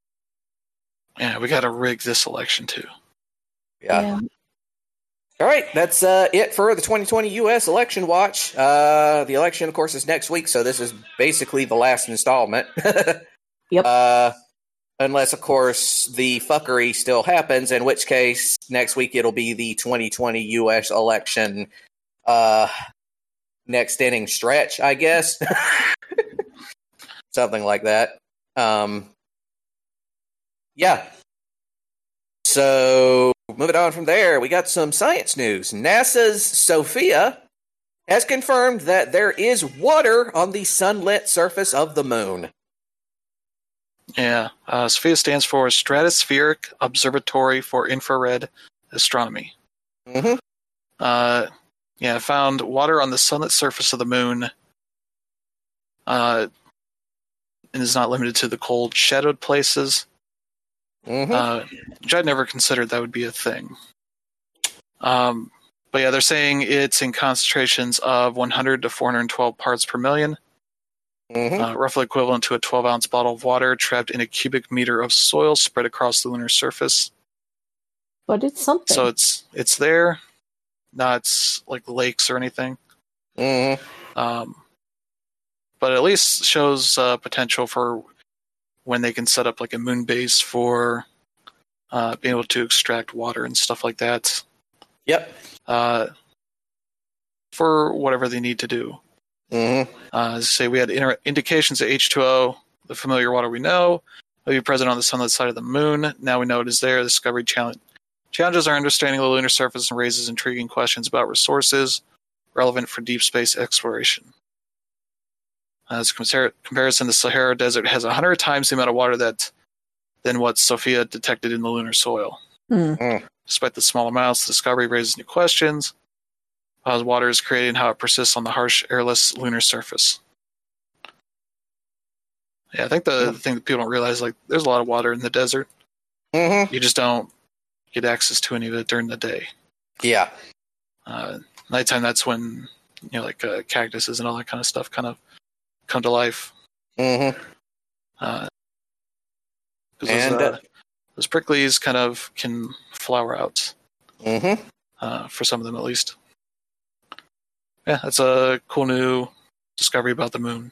Yeah, we got to rig this election too. Yeah. All right, that's uh, it for the twenty twenty U S election watch. Uh, the election, of course, is next week, so this is basically the last installment. Yep. Uh, Unless, of course, the fuckery still happens, in which case next week it'll be the twenty twenty U S election uh, next inning stretch, I guess. Something like that. Um, yeah. So, moving on from there, we got some science news. NASA's SOFIA has confirmed that there is water on the sunlit surface of the moon. Yeah. Uh, SOFIA stands for Stratospheric Observatory for Infrared Astronomy. Mm-hmm. Uh, yeah, found water on the sunlit surface of the moon. Uh, and is not limited to the cold, shadowed places. Mm-hmm. Uh, which I'd never considered that would be a thing. Um, but yeah, they're saying it's in concentrations of one hundred to four hundred twelve parts per million, Mm-hmm. uh, roughly equivalent to a twelve ounce bottle of water trapped in a cubic meter of soil spread across the lunar surface. But it's something. So it's it's there, not like lakes or anything. Mm-hmm. Um, but at least shows uh, potential for when they can set up like a moon base for uh, being able to extract water and stuff like that. Yep. Uh, for whatever they need to do. Mm-hmm. Uh, as I say, we had inter- indications that H two O, the familiar water we know, will be present on the sunlit side of the moon. Now we know it is there. The discovery challenge- challenges our understanding of the lunar surface and raises intriguing questions about resources relevant for deep space exploration. As a compar- comparison, the Sahara Desert has one hundred times the amount of water that than what SOFIA detected in the lunar soil. Mm. Mm. Despite the small amounts, the discovery raises new questions. How water is created and how it persists on the harsh, airless lunar surface. Yeah, I think the, the thing that people don't realize, like, there's a lot of water in the desert. Mm-hmm. You just don't get access to any of it during the day. Yeah. Uh, nighttime, that's when, you know, like uh, cactuses and all that kind of stuff kind of come to life. Mm-hmm. Uh, 'cause And those, uh, uh, those pricklies kind of can flower out, mm-hmm. uh, for some of them at least. Yeah, that's a cool new discovery about the moon.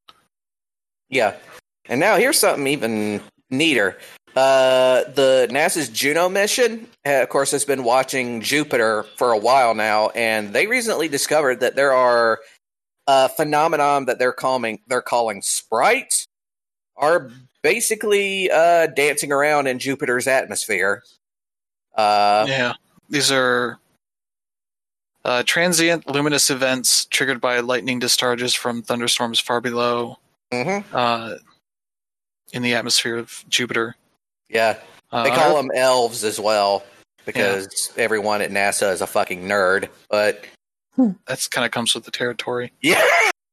Yeah. And now here's something even neater. Uh, the NASA's Juno mission, uh, of course, has been watching Jupiter for a while now, and they recently discovered that there are a phenomenon that they're calling they're calling sprites are basically uh, dancing around in Jupiter's atmosphere. Uh, Yeah, these are uh, transient luminous events triggered by lightning discharges from thunderstorms far below mm-hmm. uh, in the atmosphere of Jupiter. Yeah, Uh, they on call Earth- them elves as well because everyone at NASA is a fucking nerd. But That's kind of comes with the territory. yeah,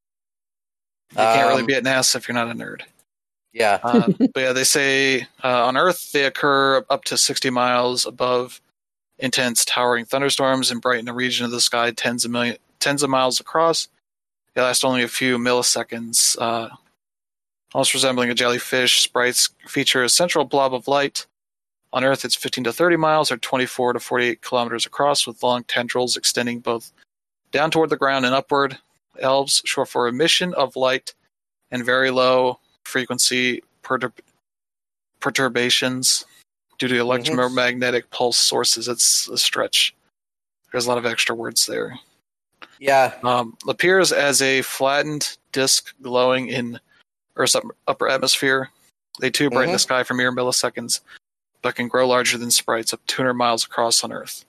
You can't really Um, be at NASA if you're not a nerd. yeah, Uh, but yeah, they say uh, on Earth they occur up to sixty miles above intense towering thunderstorms and brighten a region of the sky tens of million, tens of miles across. They last only a few milliseconds. Uh, almost resembling a jellyfish, sprites feature a central blob of light. On Earth, it's fifteen to thirty miles or twenty-four to forty-eight kilometers across, with long tendrils extending both down toward the ground and upward. Elves, short for emission of light and very low frequency perturb- perturbations due to electromagnetic pulse sources. It's a stretch. There's a lot of extra words there. yeah. Um, appears as a flattened disk glowing in Earth's up- upper atmosphere. They too brighten Mhm. the sky for mere milliseconds, but can grow larger than sprites up two hundred miles across on Earth.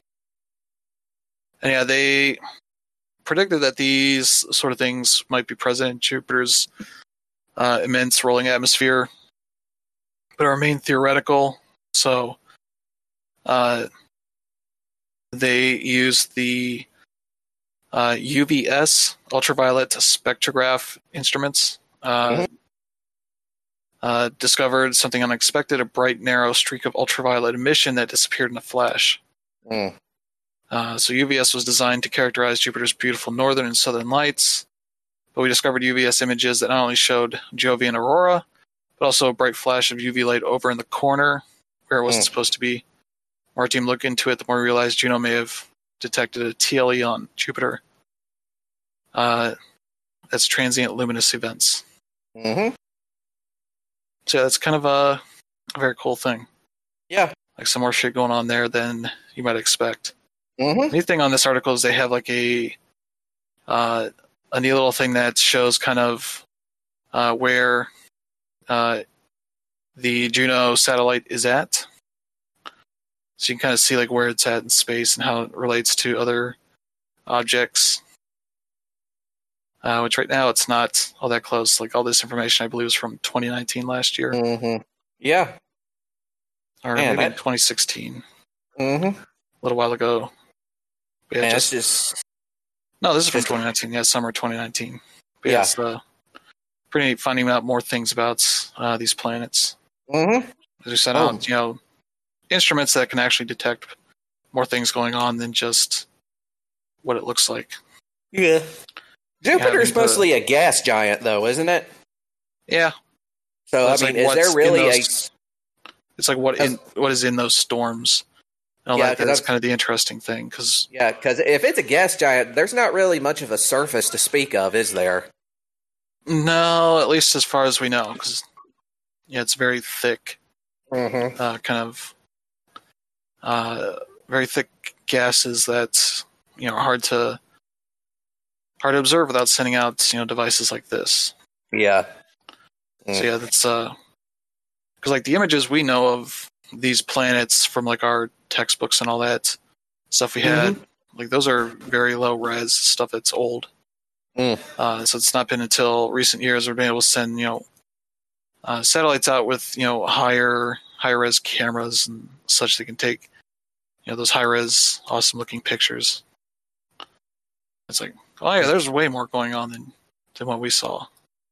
And yeah, they predicted that these sort of things might be present in Jupiter's uh, immense rolling atmosphere, but remain theoretical. So uh, they use the uh, U V S, ultraviolet spectrograph instruments. Uh, Mhm. uh, discovered something unexpected, a bright, narrow streak of ultraviolet emission that disappeared in a flash. Mm. Uh, so U V S was designed to characterize Jupiter's beautiful northern and southern lights, but we discovered U V S images that not only showed Jovian aurora, but also a bright flash of U V light over in the corner where it wasn't Mm. supposed to be. The more our team looked into it, the more we realized Juno may have detected a T L E on Jupiter. Uh, that's transient luminous events. Mm-hmm. So yeah, that's kind of a a very cool thing. Yeah. Like some more shit going on there than you might expect. Mm-hmm. Neat thing on this article is they have like a uh, a neat little thing that shows kind of uh, where uh, the Juno satellite is at. So you can kind of see like where it's at in space and how it relates to other objects. Uh, which right now it's not all that close. Like all this information, I believe, is from twenty nineteen last year, Mm-hmm. Yeah. or Man, maybe that- in twenty sixteen, Mm-hmm. a little while ago. But yeah, Man, just, it's just no, this is from just- twenty nineteen. Yeah, summer twenty nineteen. But Yeah. yeah, it's uh, pretty neat finding out more things about uh, these planets. mm-hmm. As we sent Oh. out, you know, instruments that can actually detect more things going on than just what it looks like. Yeah. Jupiter is Having the- mostly a gas giant, though, isn't it? Yeah, So, I It's mean, like is what's there in really a... those- it's like what in what is in those storms. And all Yeah, that, 'cause that's I've- kind of the interesting thing, because Yeah, because if it's a gas giant, there's not really much of a surface to speak of, is there? no, at least as far as we know, because yeah, it's very thick, Mm-hmm. uh, kind of uh, very thick gases that you know are hard to hard to observe without sending out you know devices like this. Yeah. Mm. So yeah, that's uh, because like the images we know of these planets from like our textbooks and all that stuff we had, like those are very low res stuff that's old. Mm. Uh, so it's not been until recent years we've been able to send you know uh, satellites out with you know higher higher res cameras and such that can take you know those high res awesome looking pictures. It's like, oh yeah, there's way more going on than than what we saw.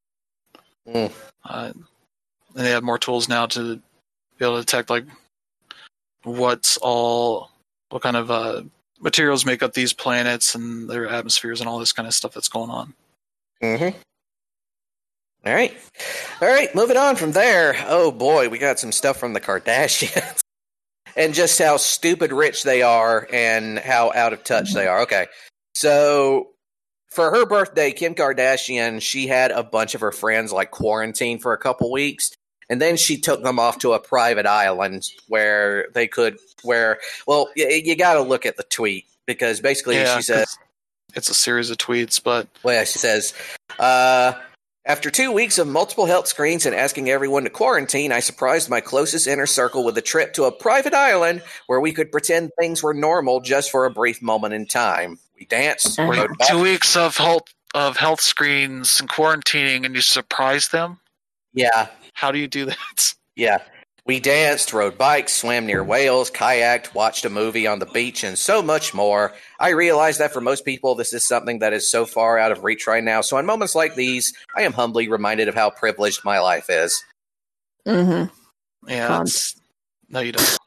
Mm. Uh, and they have more tools now to be able to detect like what's all what kind of uh, materials make up these planets and their atmospheres and all this kind of stuff that's going on. Mm-hmm. All right. All right, moving on from there. Oh, boy, we got some stuff from the Kardashians. And just how stupid rich they are and how out of touch they are. Okay. So, for her birthday, Kim Kardashian, she had a bunch of her friends, like, quarantine for a couple weeks. And then she took them off to a private island where they could, where, well, you, you got to look at the tweet. Because basically Yeah, she says, 'cause it's a series of tweets, but well, she says, uh, after two weeks of multiple health screens and asking everyone to quarantine, I surprised my closest inner circle with a trip to a private island where we could pretend things were normal just for a brief moment in time. We danced, Uh-huh. rode back- two weeks of health of health screens and quarantining, and you surprise them. yeah, How do you do that? yeah. We danced, rode bikes, swam near whales, kayaked, watched a movie on the beach, and so much more. I realize that for most people, this is something that is so far out of reach right now. So in moments like these, I am humbly reminded of how privileged my life is. Mm-hmm. Yeah, Con- that's, no, you don't.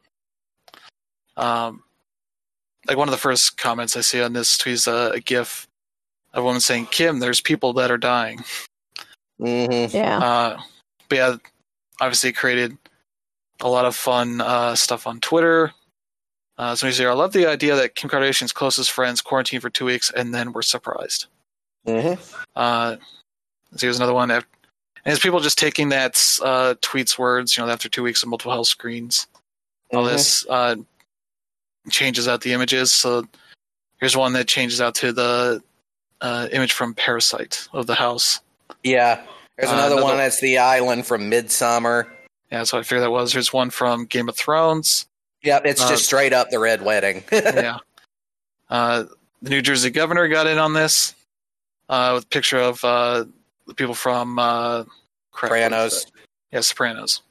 Um, like one of the first comments I see on this tweet is a, a GIF of a woman saying, "Kim, there's people that are dying." Mm-hmm. Yeah. Uh, but yeah, obviously it created a lot of fun uh, stuff on Twitter. Uh, somebody said, "I love the idea that Kim Kardashian's closest friends quarantined for two weeks and then were surprised." Mm-hmm. Uh, so here's another one. And it's people just taking that uh, tweet's words, you know, after two weeks of multiple health screens, all Mhm. this uh, changes out the images. So here's one that changes out to the uh, image from Parasite of the house. Yeah. There's Uh, another another- one that's the island from Midsummer. Yeah, that's what I figured that was. Here's one from Game of Thrones. Yep, it's Uh, just straight up the Red Wedding. Yeah. Uh, the New Jersey governor got in on this uh, with a picture of uh, the people from uh, crap, what is Sopranos. that? Yeah, Sopranos.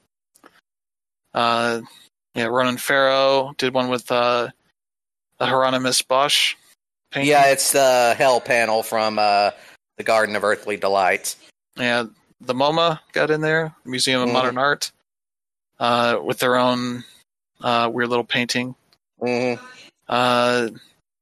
Uh, yeah, Ronan Farrow did one with uh, a Hieronymus Bosch painting. Yeah, it's the Hell panel from uh, the Garden of Earthly Delights. Yeah, the MoMA got in there, the Museum of Mhm. Modern Art, uh, with their own uh, weird little painting. Mm-hmm. Uh,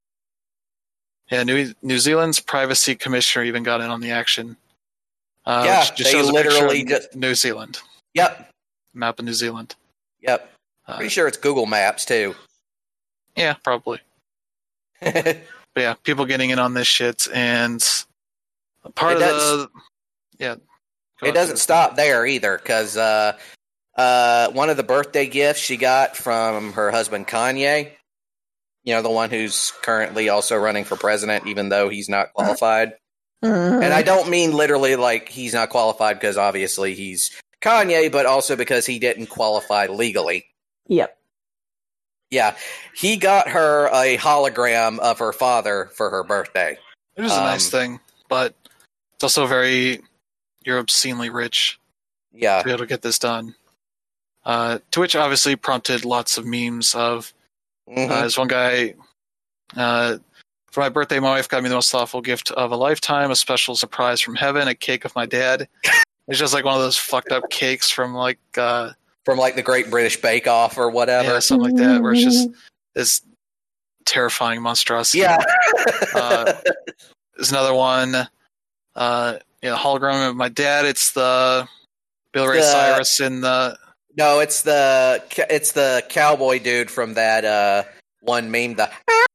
yeah, New New Zealand's privacy commissioner even got in on the action. Uh, Yeah, which just they shows a picture literally of just- New Zealand Yep, map of New Zealand. yep. Uh, Pretty sure it's Google Maps, too. yeah, probably. it But yeah, people getting in on this shit, and part It of does- the yeah, go ahead. doesn't stop there, either, because uh, uh, one of the birthday gifts she got from her husband Kanye. You know, the one who's currently also running for president, even though he's not qualified. Mhm. And I don't mean literally like he's not qualified because obviously he's Kanye, but also because he didn't qualify legally. Yep. Yeah, he got her a hologram of her father for her birthday. It was a Um, nice thing, but it's also very, you're obscenely rich Yeah, to be able to get this done. Uh, to which obviously prompted lots of memes of, Mhm. uh, there's one guy, uh, for my birthday, my wife got me the most thoughtful gift of a lifetime, a special surprise from heaven, a cake of my dad. It's just like one of those fucked up cakes from like, uh, from like the Great British Bake Off or whatever. yeah, something like that, where it's just this terrifying monstrosity. Yeah. Uh, There's another one, uh, you know, hologram of my dad. It's the Bill Ray The- Cyrus in the, No, it's the it's the cowboy dude from that uh, one meme. The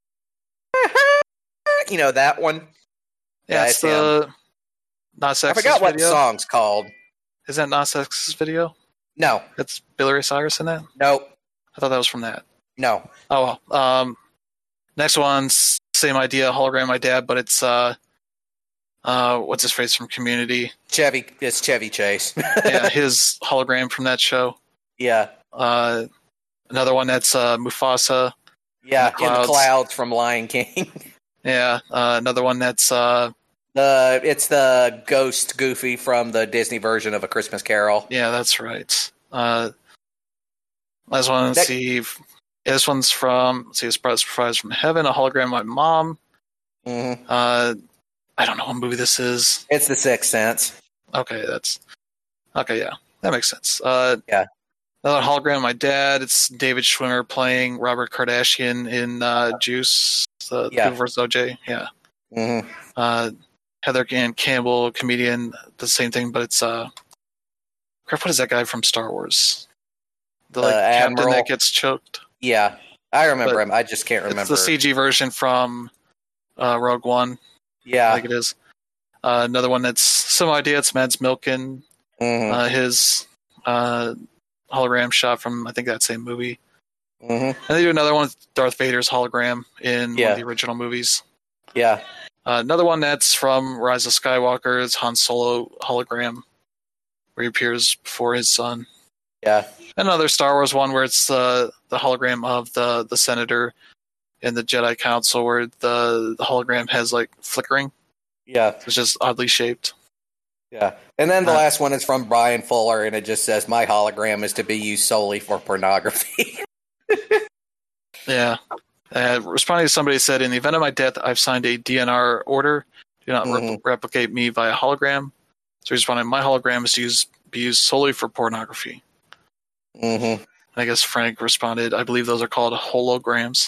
you know that one. yeah, Yeah, it's it's the Nas I X's forgot what video. the song's called. Is that Nas X's video? No, That's Bill Ray Cyrus in that? no, I thought that was from that. no. Oh well. Um, next one's same idea, hologram of my dad, but it's uh, uh, what's his face from Community? Chevy, it's Chevy Chase. Yeah, his hologram from that show. yeah, Uh, another one that's uh, Mufasa. yeah. In the In the clouds. clouds from Lion King. Yeah, uh, another one that's uh, the it's the ghost Goofy from the Disney version of A Christmas Carol. yeah, that's right. Uh, last one, let's That- see. Yeah, this one's from, let's see, a surprise surprise from heaven, a hologram of my mom. hmm Uh, I don't know what movie this is. It's The Sixth Sense. Okay, that's okay. Yeah, that makes sense. Uh, Yeah. Another hologram of my dad. It's David Schwimmer playing Robert Kardashian in uh, Juice, the Yeah. People versus O J. Yeah. hmm Uh, Heather Ann Campbell, comedian, the same thing, but it's uh, crap. What is that guy from Star Wars? The like Uh, captain Admiral. that gets choked. Yeah, I remember But him. I just can't remember. It's the C G version from uh, Rogue One. I Yeah. think it is. Uh, another one that's some idea. It's Mads Milken. hmm Uh, his uh, hologram shot from I think that same movie. hmm And they do another one with Darth Vader's hologram in one Yeah. of the original movies. Yeah. Uh, another one that's from Rise of Skywalker is Han Solo hologram, where he appears before his son. Yeah. Another Star Wars one where it's uh, the hologram of the, the senator in the Jedi Council, where the, the hologram has like flickering. Yeah. It's just oddly shaped. Yeah. And then the Uh, last one is from Brian Fuller, and it just says, "My hologram is to be used solely for pornography." Yeah. Uh, responding to somebody said, in the event of my death, I've signed a D N R order. Do not rep- Mhm. replicate me via hologram. So he responded, my hologram is to use, be used solely for pornography. hmm And I guess Frank responded, I believe those are called holograms.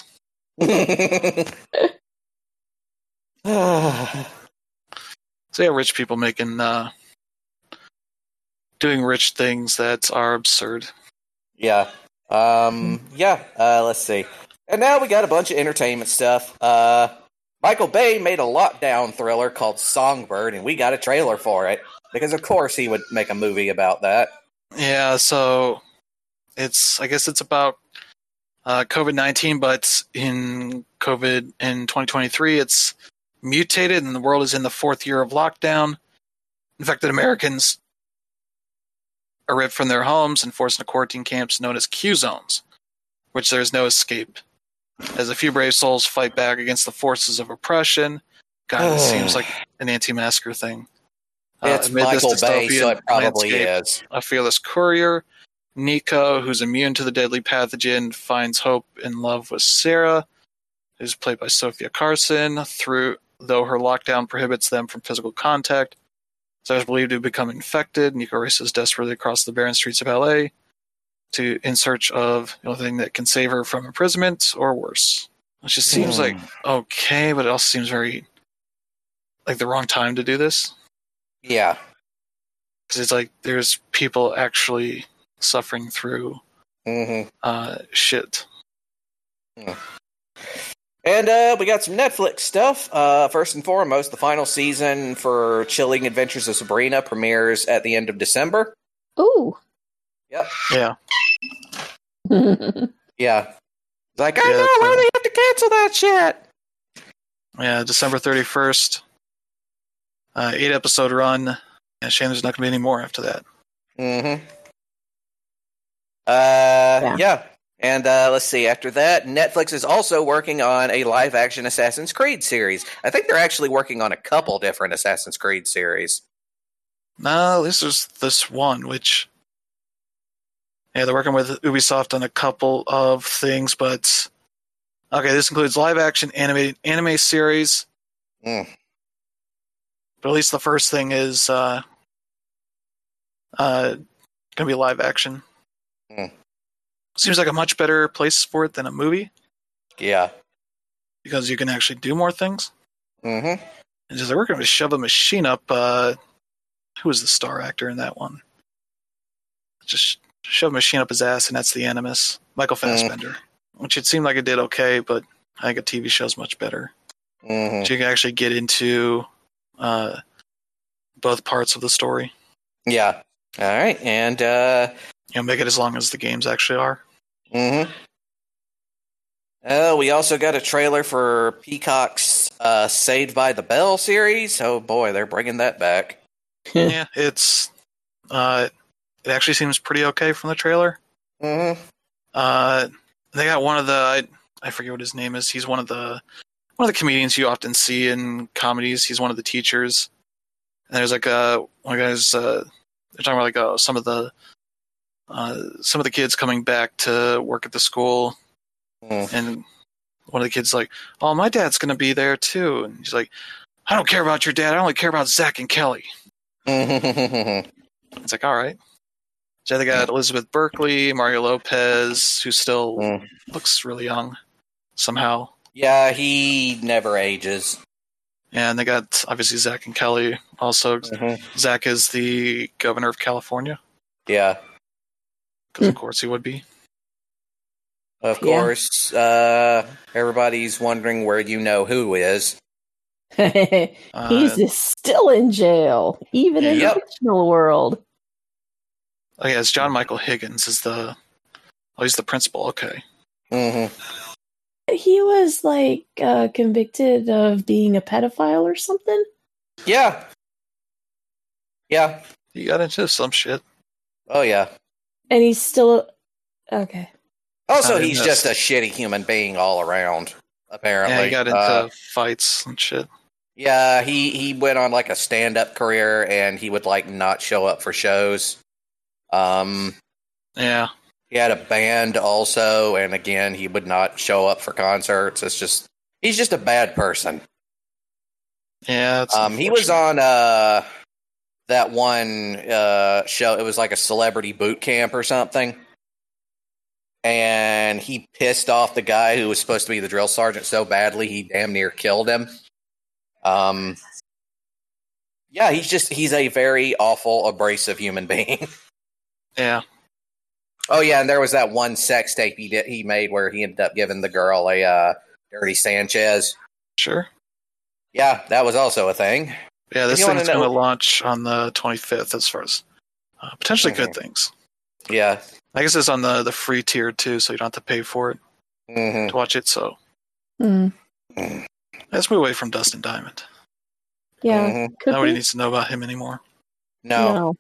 So yeah, rich people making, uh, doing rich things that are absurd. yeah. Um, yeah. Uh, let's see. And now we got a bunch of entertainment stuff. Uh, Michael Bay made a lockdown thriller called Songbird, and we got a trailer for it. Because of course he would make a movie about that. Yeah, so it's, I guess it's about uh, COVID nineteen, but in COVID in twenty twenty-three, it's mutated and the world is in the fourth year of lockdown. Infected Americans are ripped from their homes and forced into quarantine camps known as Q zones, which there is no escape. As a few brave souls fight back against the forces of oppression. God, it seems like an anti-masker thing. Uh, It's amid this Michael Bay, dystopian so it probably landscape, is. a fearless courier, Nico, who's immune to the deadly pathogen, finds hope in love with Sarah, who's played by Sophia Carson, through though her lockdown prohibits them from physical contact. Sarah's believed to have become infected. Nico races desperately across the barren streets of L A to in search of the only thing that can save her from imprisonment or worse. Which just seems Hmm. like okay, but it also seems very like the wrong time to do this. Yeah. Because it's like there's people actually suffering through hmm uh, shit. And uh, we got some Netflix stuff. Uh, first and foremost, the final season for Chilling Adventures of Sabrina premieres at the end of December. Ooh. Yep. Yeah. Yeah. Like, I Yeah, know, that's, why uh, they have to cancel that shit? Yeah, December thirty-first. Uh, eight episode run. And shame there's not going to be any more after that. Mm-hmm. Uh, Yeah. yeah. And uh, let's see, after that, Netflix is also working on a live-action Assassin's Creed series. I think they're actually working on a couple different Assassin's Creed series. No, this is this one, which... Yeah, they're working with Ubisoft on a couple of things, but... Okay, this includes live-action animated anime series. Mm. But at least the first thing is uh, uh, going to be live-action. Mm. Seems like a much better place for it than a movie, Yeah. because you can actually do more things. Mm-hmm. And just like, we're going to shove a machine up. Uh, who was the star actor in that one? Just shove a machine up his ass, and that's the Animus, Michael Fassbender. Mm. Which it seemed like it did okay, but I think a T V show's much better. Mm-hmm. So you can actually get into uh, both parts of the story. Yeah. All right, and uh, you know, make it as long as the games actually are. Mm-hmm. Oh, we also got a trailer for Peacock's uh, Saved by the Bell series. Oh boy, they're bringing that back. Yeah, it's uh, it actually seems pretty okay from the trailer. Mm-hmm. Uh, they got one of the I, I forget what his name is. He's one of the one of the comedians you often see in comedies. He's one of the teachers. And there's like a one of the guys. Uh, they're talking about like uh, some of the uh, some of the kids coming back to work at the school, mm. and one of the kids like, "Oh, my dad's going to be there too." And he's like, "I don't care about your dad. I only care about Zach and Kelly." It's like, all right. So they got Elizabeth Berkley, Mario Lopez, who still mm. looks really young somehow. Yeah, he never ages. And they got, obviously, Zach and Kelly also. Mm-hmm. Zach is the governor of California. Yeah. Because, of course, he would be. Of Yeah. course, uh, everybody's wondering where you know who is. He's Uh, still in jail, even in Yep. the fictional world. oh, yeah, it's John Michael Higgins is the... Oh, he's the principal, okay. Mm-hmm. He was like uh, convicted of being a pedophile or something. Yeah. Yeah. He got into some shit. Oh, yeah. And he's still okay. Also, Not in he's this. just a shitty human being all around, apparently. Yeah, he got into Uh, fights and shit. yeah, he, he went on, like, a stand-up career, and he would, like, not show up for shows. Um, Yeah. he had a band also, and again, he would not show up for concerts. It's just... He's just a bad person. Yeah, it's Um, he was on uh, that one uh, show. It was like a celebrity boot camp or something. And he pissed off the guy who was supposed to be the drill sergeant so badly he damn near killed him. Um, yeah, he's just, he's a very awful, abrasive human being. Yeah. Oh, yeah, and there was that one sex tape he did, he made where he ended up giving the girl a uh, Dirty Sanchez. Sure. Yeah, that was also a thing. Yeah, this you wanna thing's going to know- launch on the twenty-fifth as far as uh, potentially good things. Yeah. I guess it's on the, the free tier too, so you don't have to pay for it Mm-hmm. to watch it. So Hmm. let's move away from Dustin Diamond. Yeah, Mhm. could Nobody be. needs to know about him anymore. No.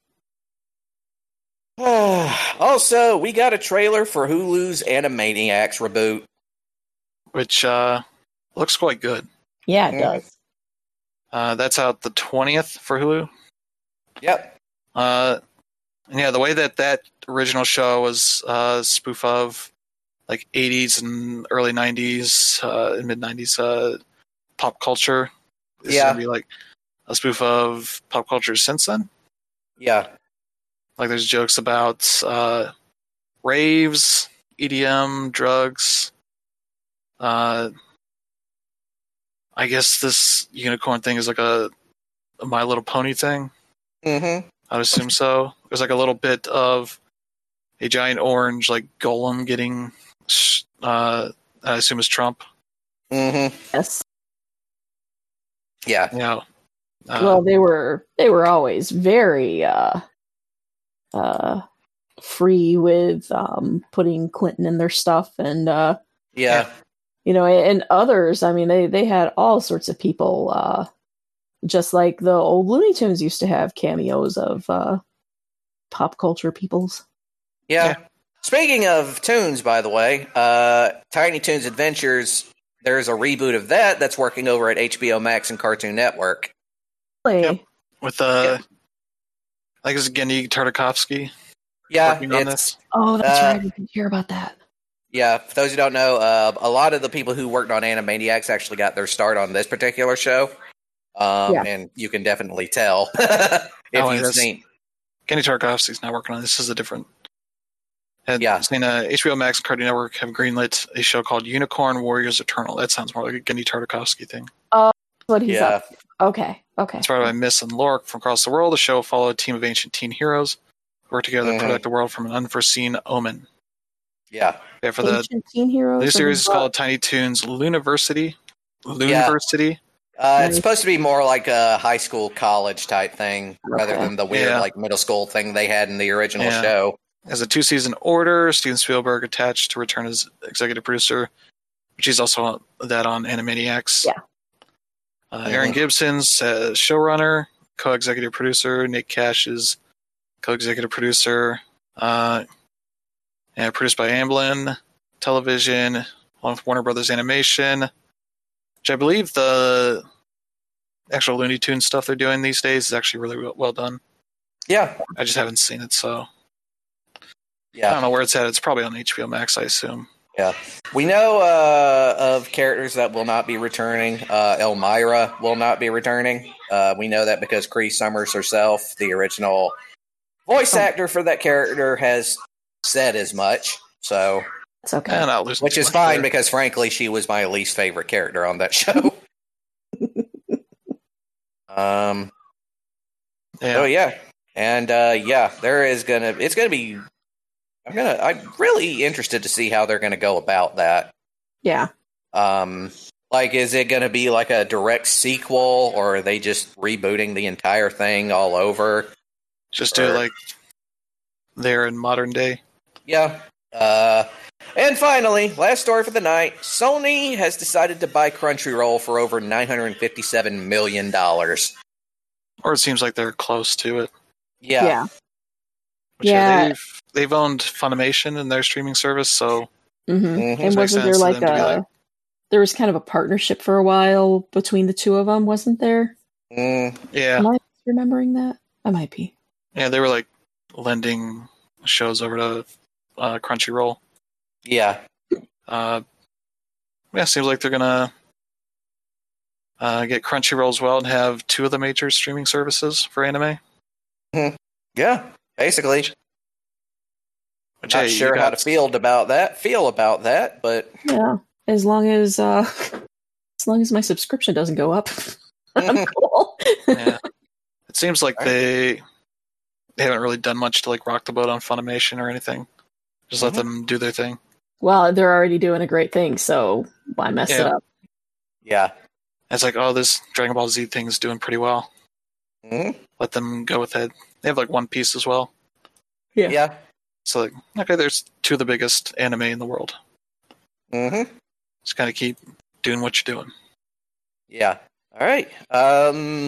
Also, we got a trailer for Hulu's Animaniacs reboot. Which uh, looks quite good. Yeah, it Mhm. does. Uh, that's out the twentieth for Hulu. Yep. Uh, and yeah, the way that that original show was uh, a spoof of like eighties and early nineties, uh, mid nineties uh, pop culture. This Yeah. is gonna be like a spoof of pop culture since then. Yeah. Like there's jokes about uh, raves, E D M, drugs. Uh, I guess this unicorn thing is like a, a My Little Pony thing. Mm-hmm. I would assume so. There's like a little bit of a giant orange like golem getting, uh, I assume is Trump. Mm-hmm. Yes. Yeah. You know, uh, Well, they were they were always very uh uh free with um, putting Clinton in their stuff, and uh, Yeah. you know, and others. I mean, they they had all sorts of people, uh, just like the old Looney Tunes used to have cameos of uh, pop culture peoples. Yeah. Yeah. Speaking of tunes, by the way, uh, Tiny Toons Adventures, there's a reboot of that that's working over at H B O Max and Cartoon Network. Play. Yep. With uh, Yep. I think it's Genny Tartakovsky Yeah, working on it's this. Oh, that's Uh, right. I didn't hear about that. yeah. For those who don't know, uh, a lot of the people who worked on Animaniacs actually got their start on this particular show, um, Yeah. and you can definitely tell if Oh, you've that's- seen. Genny Tartakovsky's not working on this. This is a different. And Yeah. seen uh, H B O Max and Cartoon Network have greenlit a show called Unicorn Warriors Eternal. That sounds more like a Genny Tartakovsky thing. What he's Yeah. up. to. Okay. Okay. Inspired by Miss and Lork from across the world, the show followed a team of ancient teen heroes who work together Mhm. to protect the world from an unforeseen omen. Yeah. Yeah, for the Ancient teen heroes. new of series is the- called Tiny Toons Looniversity. Looniversity. Uh, Nice. It's supposed to be more like a high school, college type thing, rather Okay. than the weird Yeah. like middle school thing they had in the original Yeah. show. As a two-season order, Steven Spielberg attached to return as executive producer, which he's also that on Animaniacs. Yeah. Uh, Aaron Mhm. Gibson's uh, showrunner, co-executive producer. Nick Cash is co-executive producer. Uh, and produced by Amblin Television, along with Warner Brothers Animation, which I believe the actual Looney Tunes stuff they're doing these days is actually really well, well done. Yeah. I just haven't seen it, so I Yeah. don't know where it's at. It's probably on H B O Max, I assume. We know uh, of characters that will not be returning. Uh, Elmira will not be returning. Uh, we know that because Cree Summers herself, the original voice Oh. actor for that character, has said as much. So, It's okay. And I'll lose which too is much fine there. because, frankly, she was my least favorite character on that show. um. Yeah. Oh yeah, and uh, yeah, there is gonna. It's gonna be. I'm gonna. I'm really interested to see how they're gonna go about that. Yeah. Um, like, is it gonna be like a direct sequel, or are they just rebooting the entire thing all over? Just do it Or- like there in modern day. Yeah. Uh, and finally, last story for the night: Sony has decided to buy Crunchyroll for over nine hundred fifty-seven million dollars. Or it seems like they're close to it. Yeah. Yeah. Which, Yeah. they've, they've owned Funimation in their streaming service, so Mm-hmm. Mhm. And Makes wasn't there sense to like them to be a like- there was kind of a partnership for a while between the two of them, wasn't there? Mm, yeah. Am I remembering that? I might be. Yeah, they were like lending shows over to uh, Crunchyroll. yeah. Uh, yeah, seems like they're gonna uh, get Crunchyroll as well and have two of the major streaming services for anime. Yeah. Basically. Which, Not hey, you sure how got- to feel about that. Feel about that, but Yeah. As long as uh as long as my subscription doesn't go up. I'm cool. Yeah. It seems like All right. they they haven't really done much to like rock the boat on Funimation or anything. Just Mhm. let them do their thing. Well, they're already doing a great thing, so why mess it Yeah. up? yeah. It's like, oh, this Dragon Ball Z thing's doing pretty well. Mhm. Let them go with it. They have like One Piece as well. Yeah. Yeah. So like, okay, there's two of the biggest anime in the world. hmm Just kind of keep doing what you're doing. Yeah. All right. Um.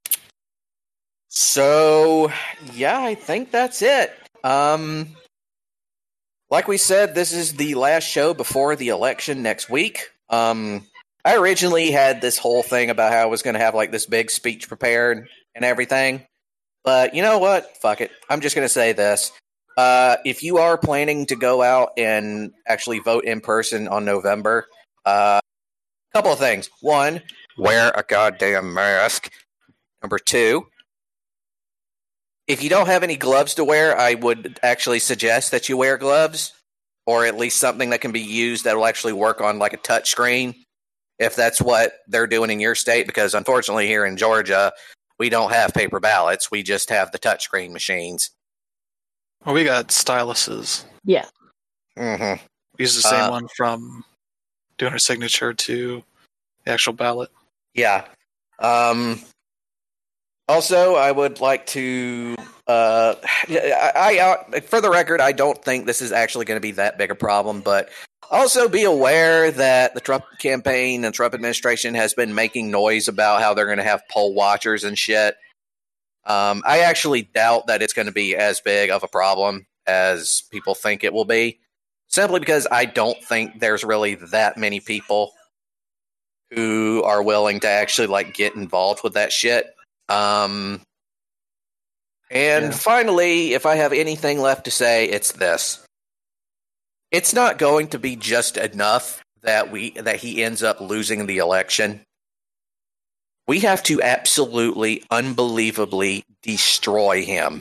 So yeah, I think that's it. Um. Like we said, this is the last show before the election next week. Um. I originally had this whole thing about how I was going to have like this big speech prepared and everything, but you know what? Fuck it. I'm just going to say this. Uh, if you are planning to go out and actually vote in person on November, uh, a couple of things. One, wear a goddamn mask. Number two, if you don't have any gloves to wear, I would actually suggest that you wear gloves, or at least something that can be used that will actually work on like a touch screen, if that's what they're doing in your state, because unfortunately here in Georgia, we don't have paper ballots. We just have the touchscreen machines. Well, we got styluses. Yeah. Mm-hmm. We use the same Uh, one from doing our signature to the actual ballot. Yeah. Um, also, I would like to Uh, I, I uh, for the record, I don't think this is actually going to be that big a problem, but also be aware that the Trump campaign and Trump administration has been making noise about how they're going to have poll watchers and shit. Um, I actually doubt that it's going to be as big of a problem as people think it will be, simply because I don't think there's really that many people who are willing to actually like get involved with that shit. Um, and Yeah. finally, if I have anything left to say, it's this. It's not going to be just enough that we that he ends up losing the election. We have to absolutely, unbelievably destroy him.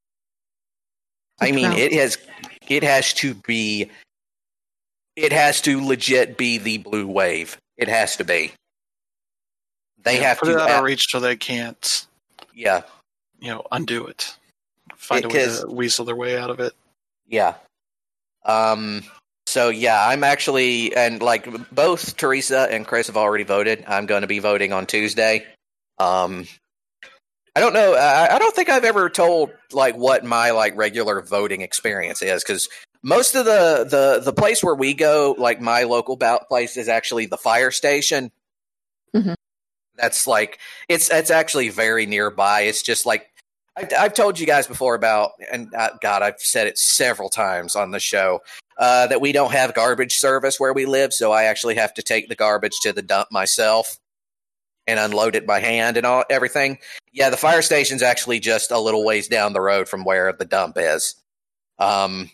I mean, it has it has to be it has to legit be the blue wave. It has to be. They Yeah, have put to it out ab- of reach so they can't, yeah. you know, undo it. Find a way Because- to weasel their way out of it. Yeah. Um so yeah, I'm actually and like both Teresa and Chris have already voted. I'm going to be voting on Tuesday. Um I don't know. I, I don't think I've ever told like what my like regular voting experience is, because most of the, the the place where we go, like my local ballot place, is actually the fire station. Mhm. That's like it's it's actually very nearby. It's just like I, I've told you guys before about, and uh, God, I've said it several times on the show uh, that we don't have garbage service where we live, so I actually have to take the garbage to the dump myself and unload it by hand and all everything. Yeah, the fire station's actually just a little ways down the road from where the dump is. Um,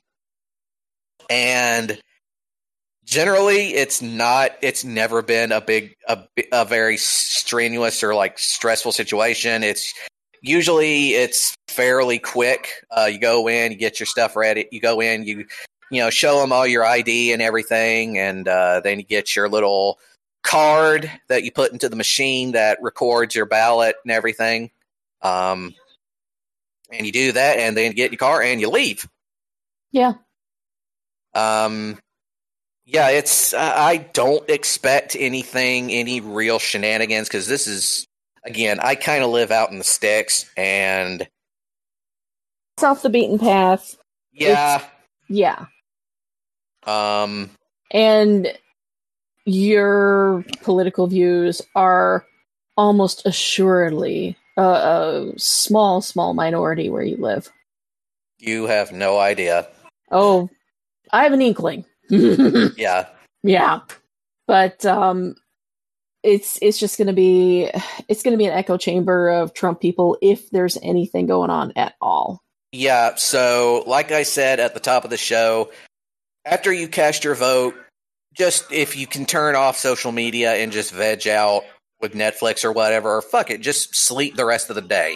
and generally, it's not. It's never been a big, a, a very strenuous or like stressful situation. It's usually it's fairly quick. Uh, you go in, you get your stuff ready. You go in, you you know, show them all your I D and everything, and uh, then you get your little card that you put into the machine that records your ballot and everything. Um, and you do that, and then you get in your car and you leave. Yeah. Um, yeah, it's. I don't expect anything, any real shenanigans, because this is, again, I kind of live out in the sticks, and It's off the beaten path. yeah, Yeah. um, And your political views are almost assuredly a, a small, small minority where you live. you have no idea. Oh, I have an inkling. Yeah, Yeah. But um it's it's just gonna be it's gonna be an echo chamber of Trump people if there's anything going on at all. yeah. So, like I said at the top of the show, after you cast your vote, just if you can turn off social media and just veg out with Netflix or whatever, or fuck it, just sleep the rest of the day.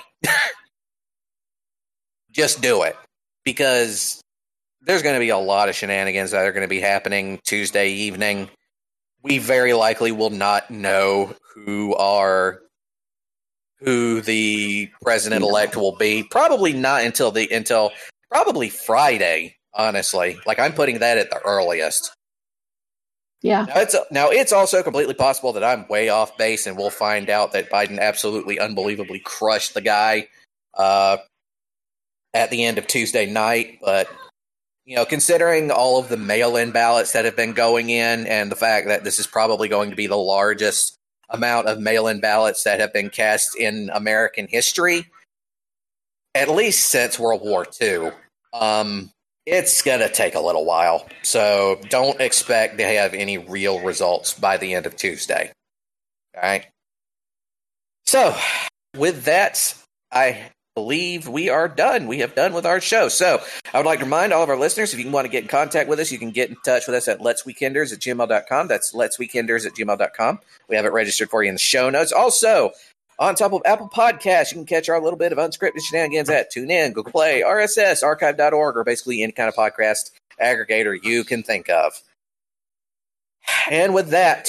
Just do it. Because there's going to be a lot of shenanigans that are going to be happening Tuesday evening. We very likely will not know who are who the president-elect will be. Probably not until the until probably Friday, honestly. Like, I'm putting that at the earliest. Yeah. Now it's now it's also completely possible that I'm way off base, and we'll find out that Biden absolutely unbelievably crushed the guy uh, at the end of Tuesday night. But you know, considering all of the mail-in ballots that have been going in, and the fact that this is probably going to be the largest amount of mail-in ballots that have been cast in American history, at least since World War Two. Um, It's going to take a little while, so don't expect to have any real results by the end of Tuesday. All right? So, with that, I believe we are done. We have done with our show. So, I would like to remind all of our listeners, if you want to get in contact with us, you can get in touch with us at letsweekenders at gmail dot com. That's letsweekenders at gmail dot com. We have it registered for you in the show notes. Also, on top of Apple Podcasts, you can catch our little bit of unscripted shenanigans at TuneIn, Google Play, R S S, archive dot org, or basically any kind of podcast aggregator you can think of. And with that,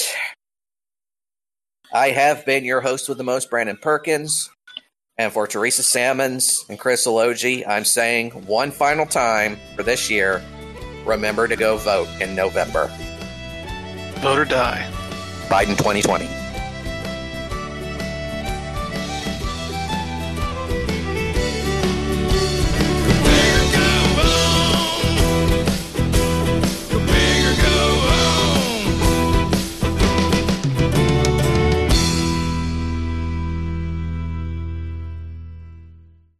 I have been your host with the most, Brandon Perkins. And for Teresa Salmons and Chris Elogi, I'm saying one final time for this year, remember to go vote in November. Vote or die. Biden twenty twenty.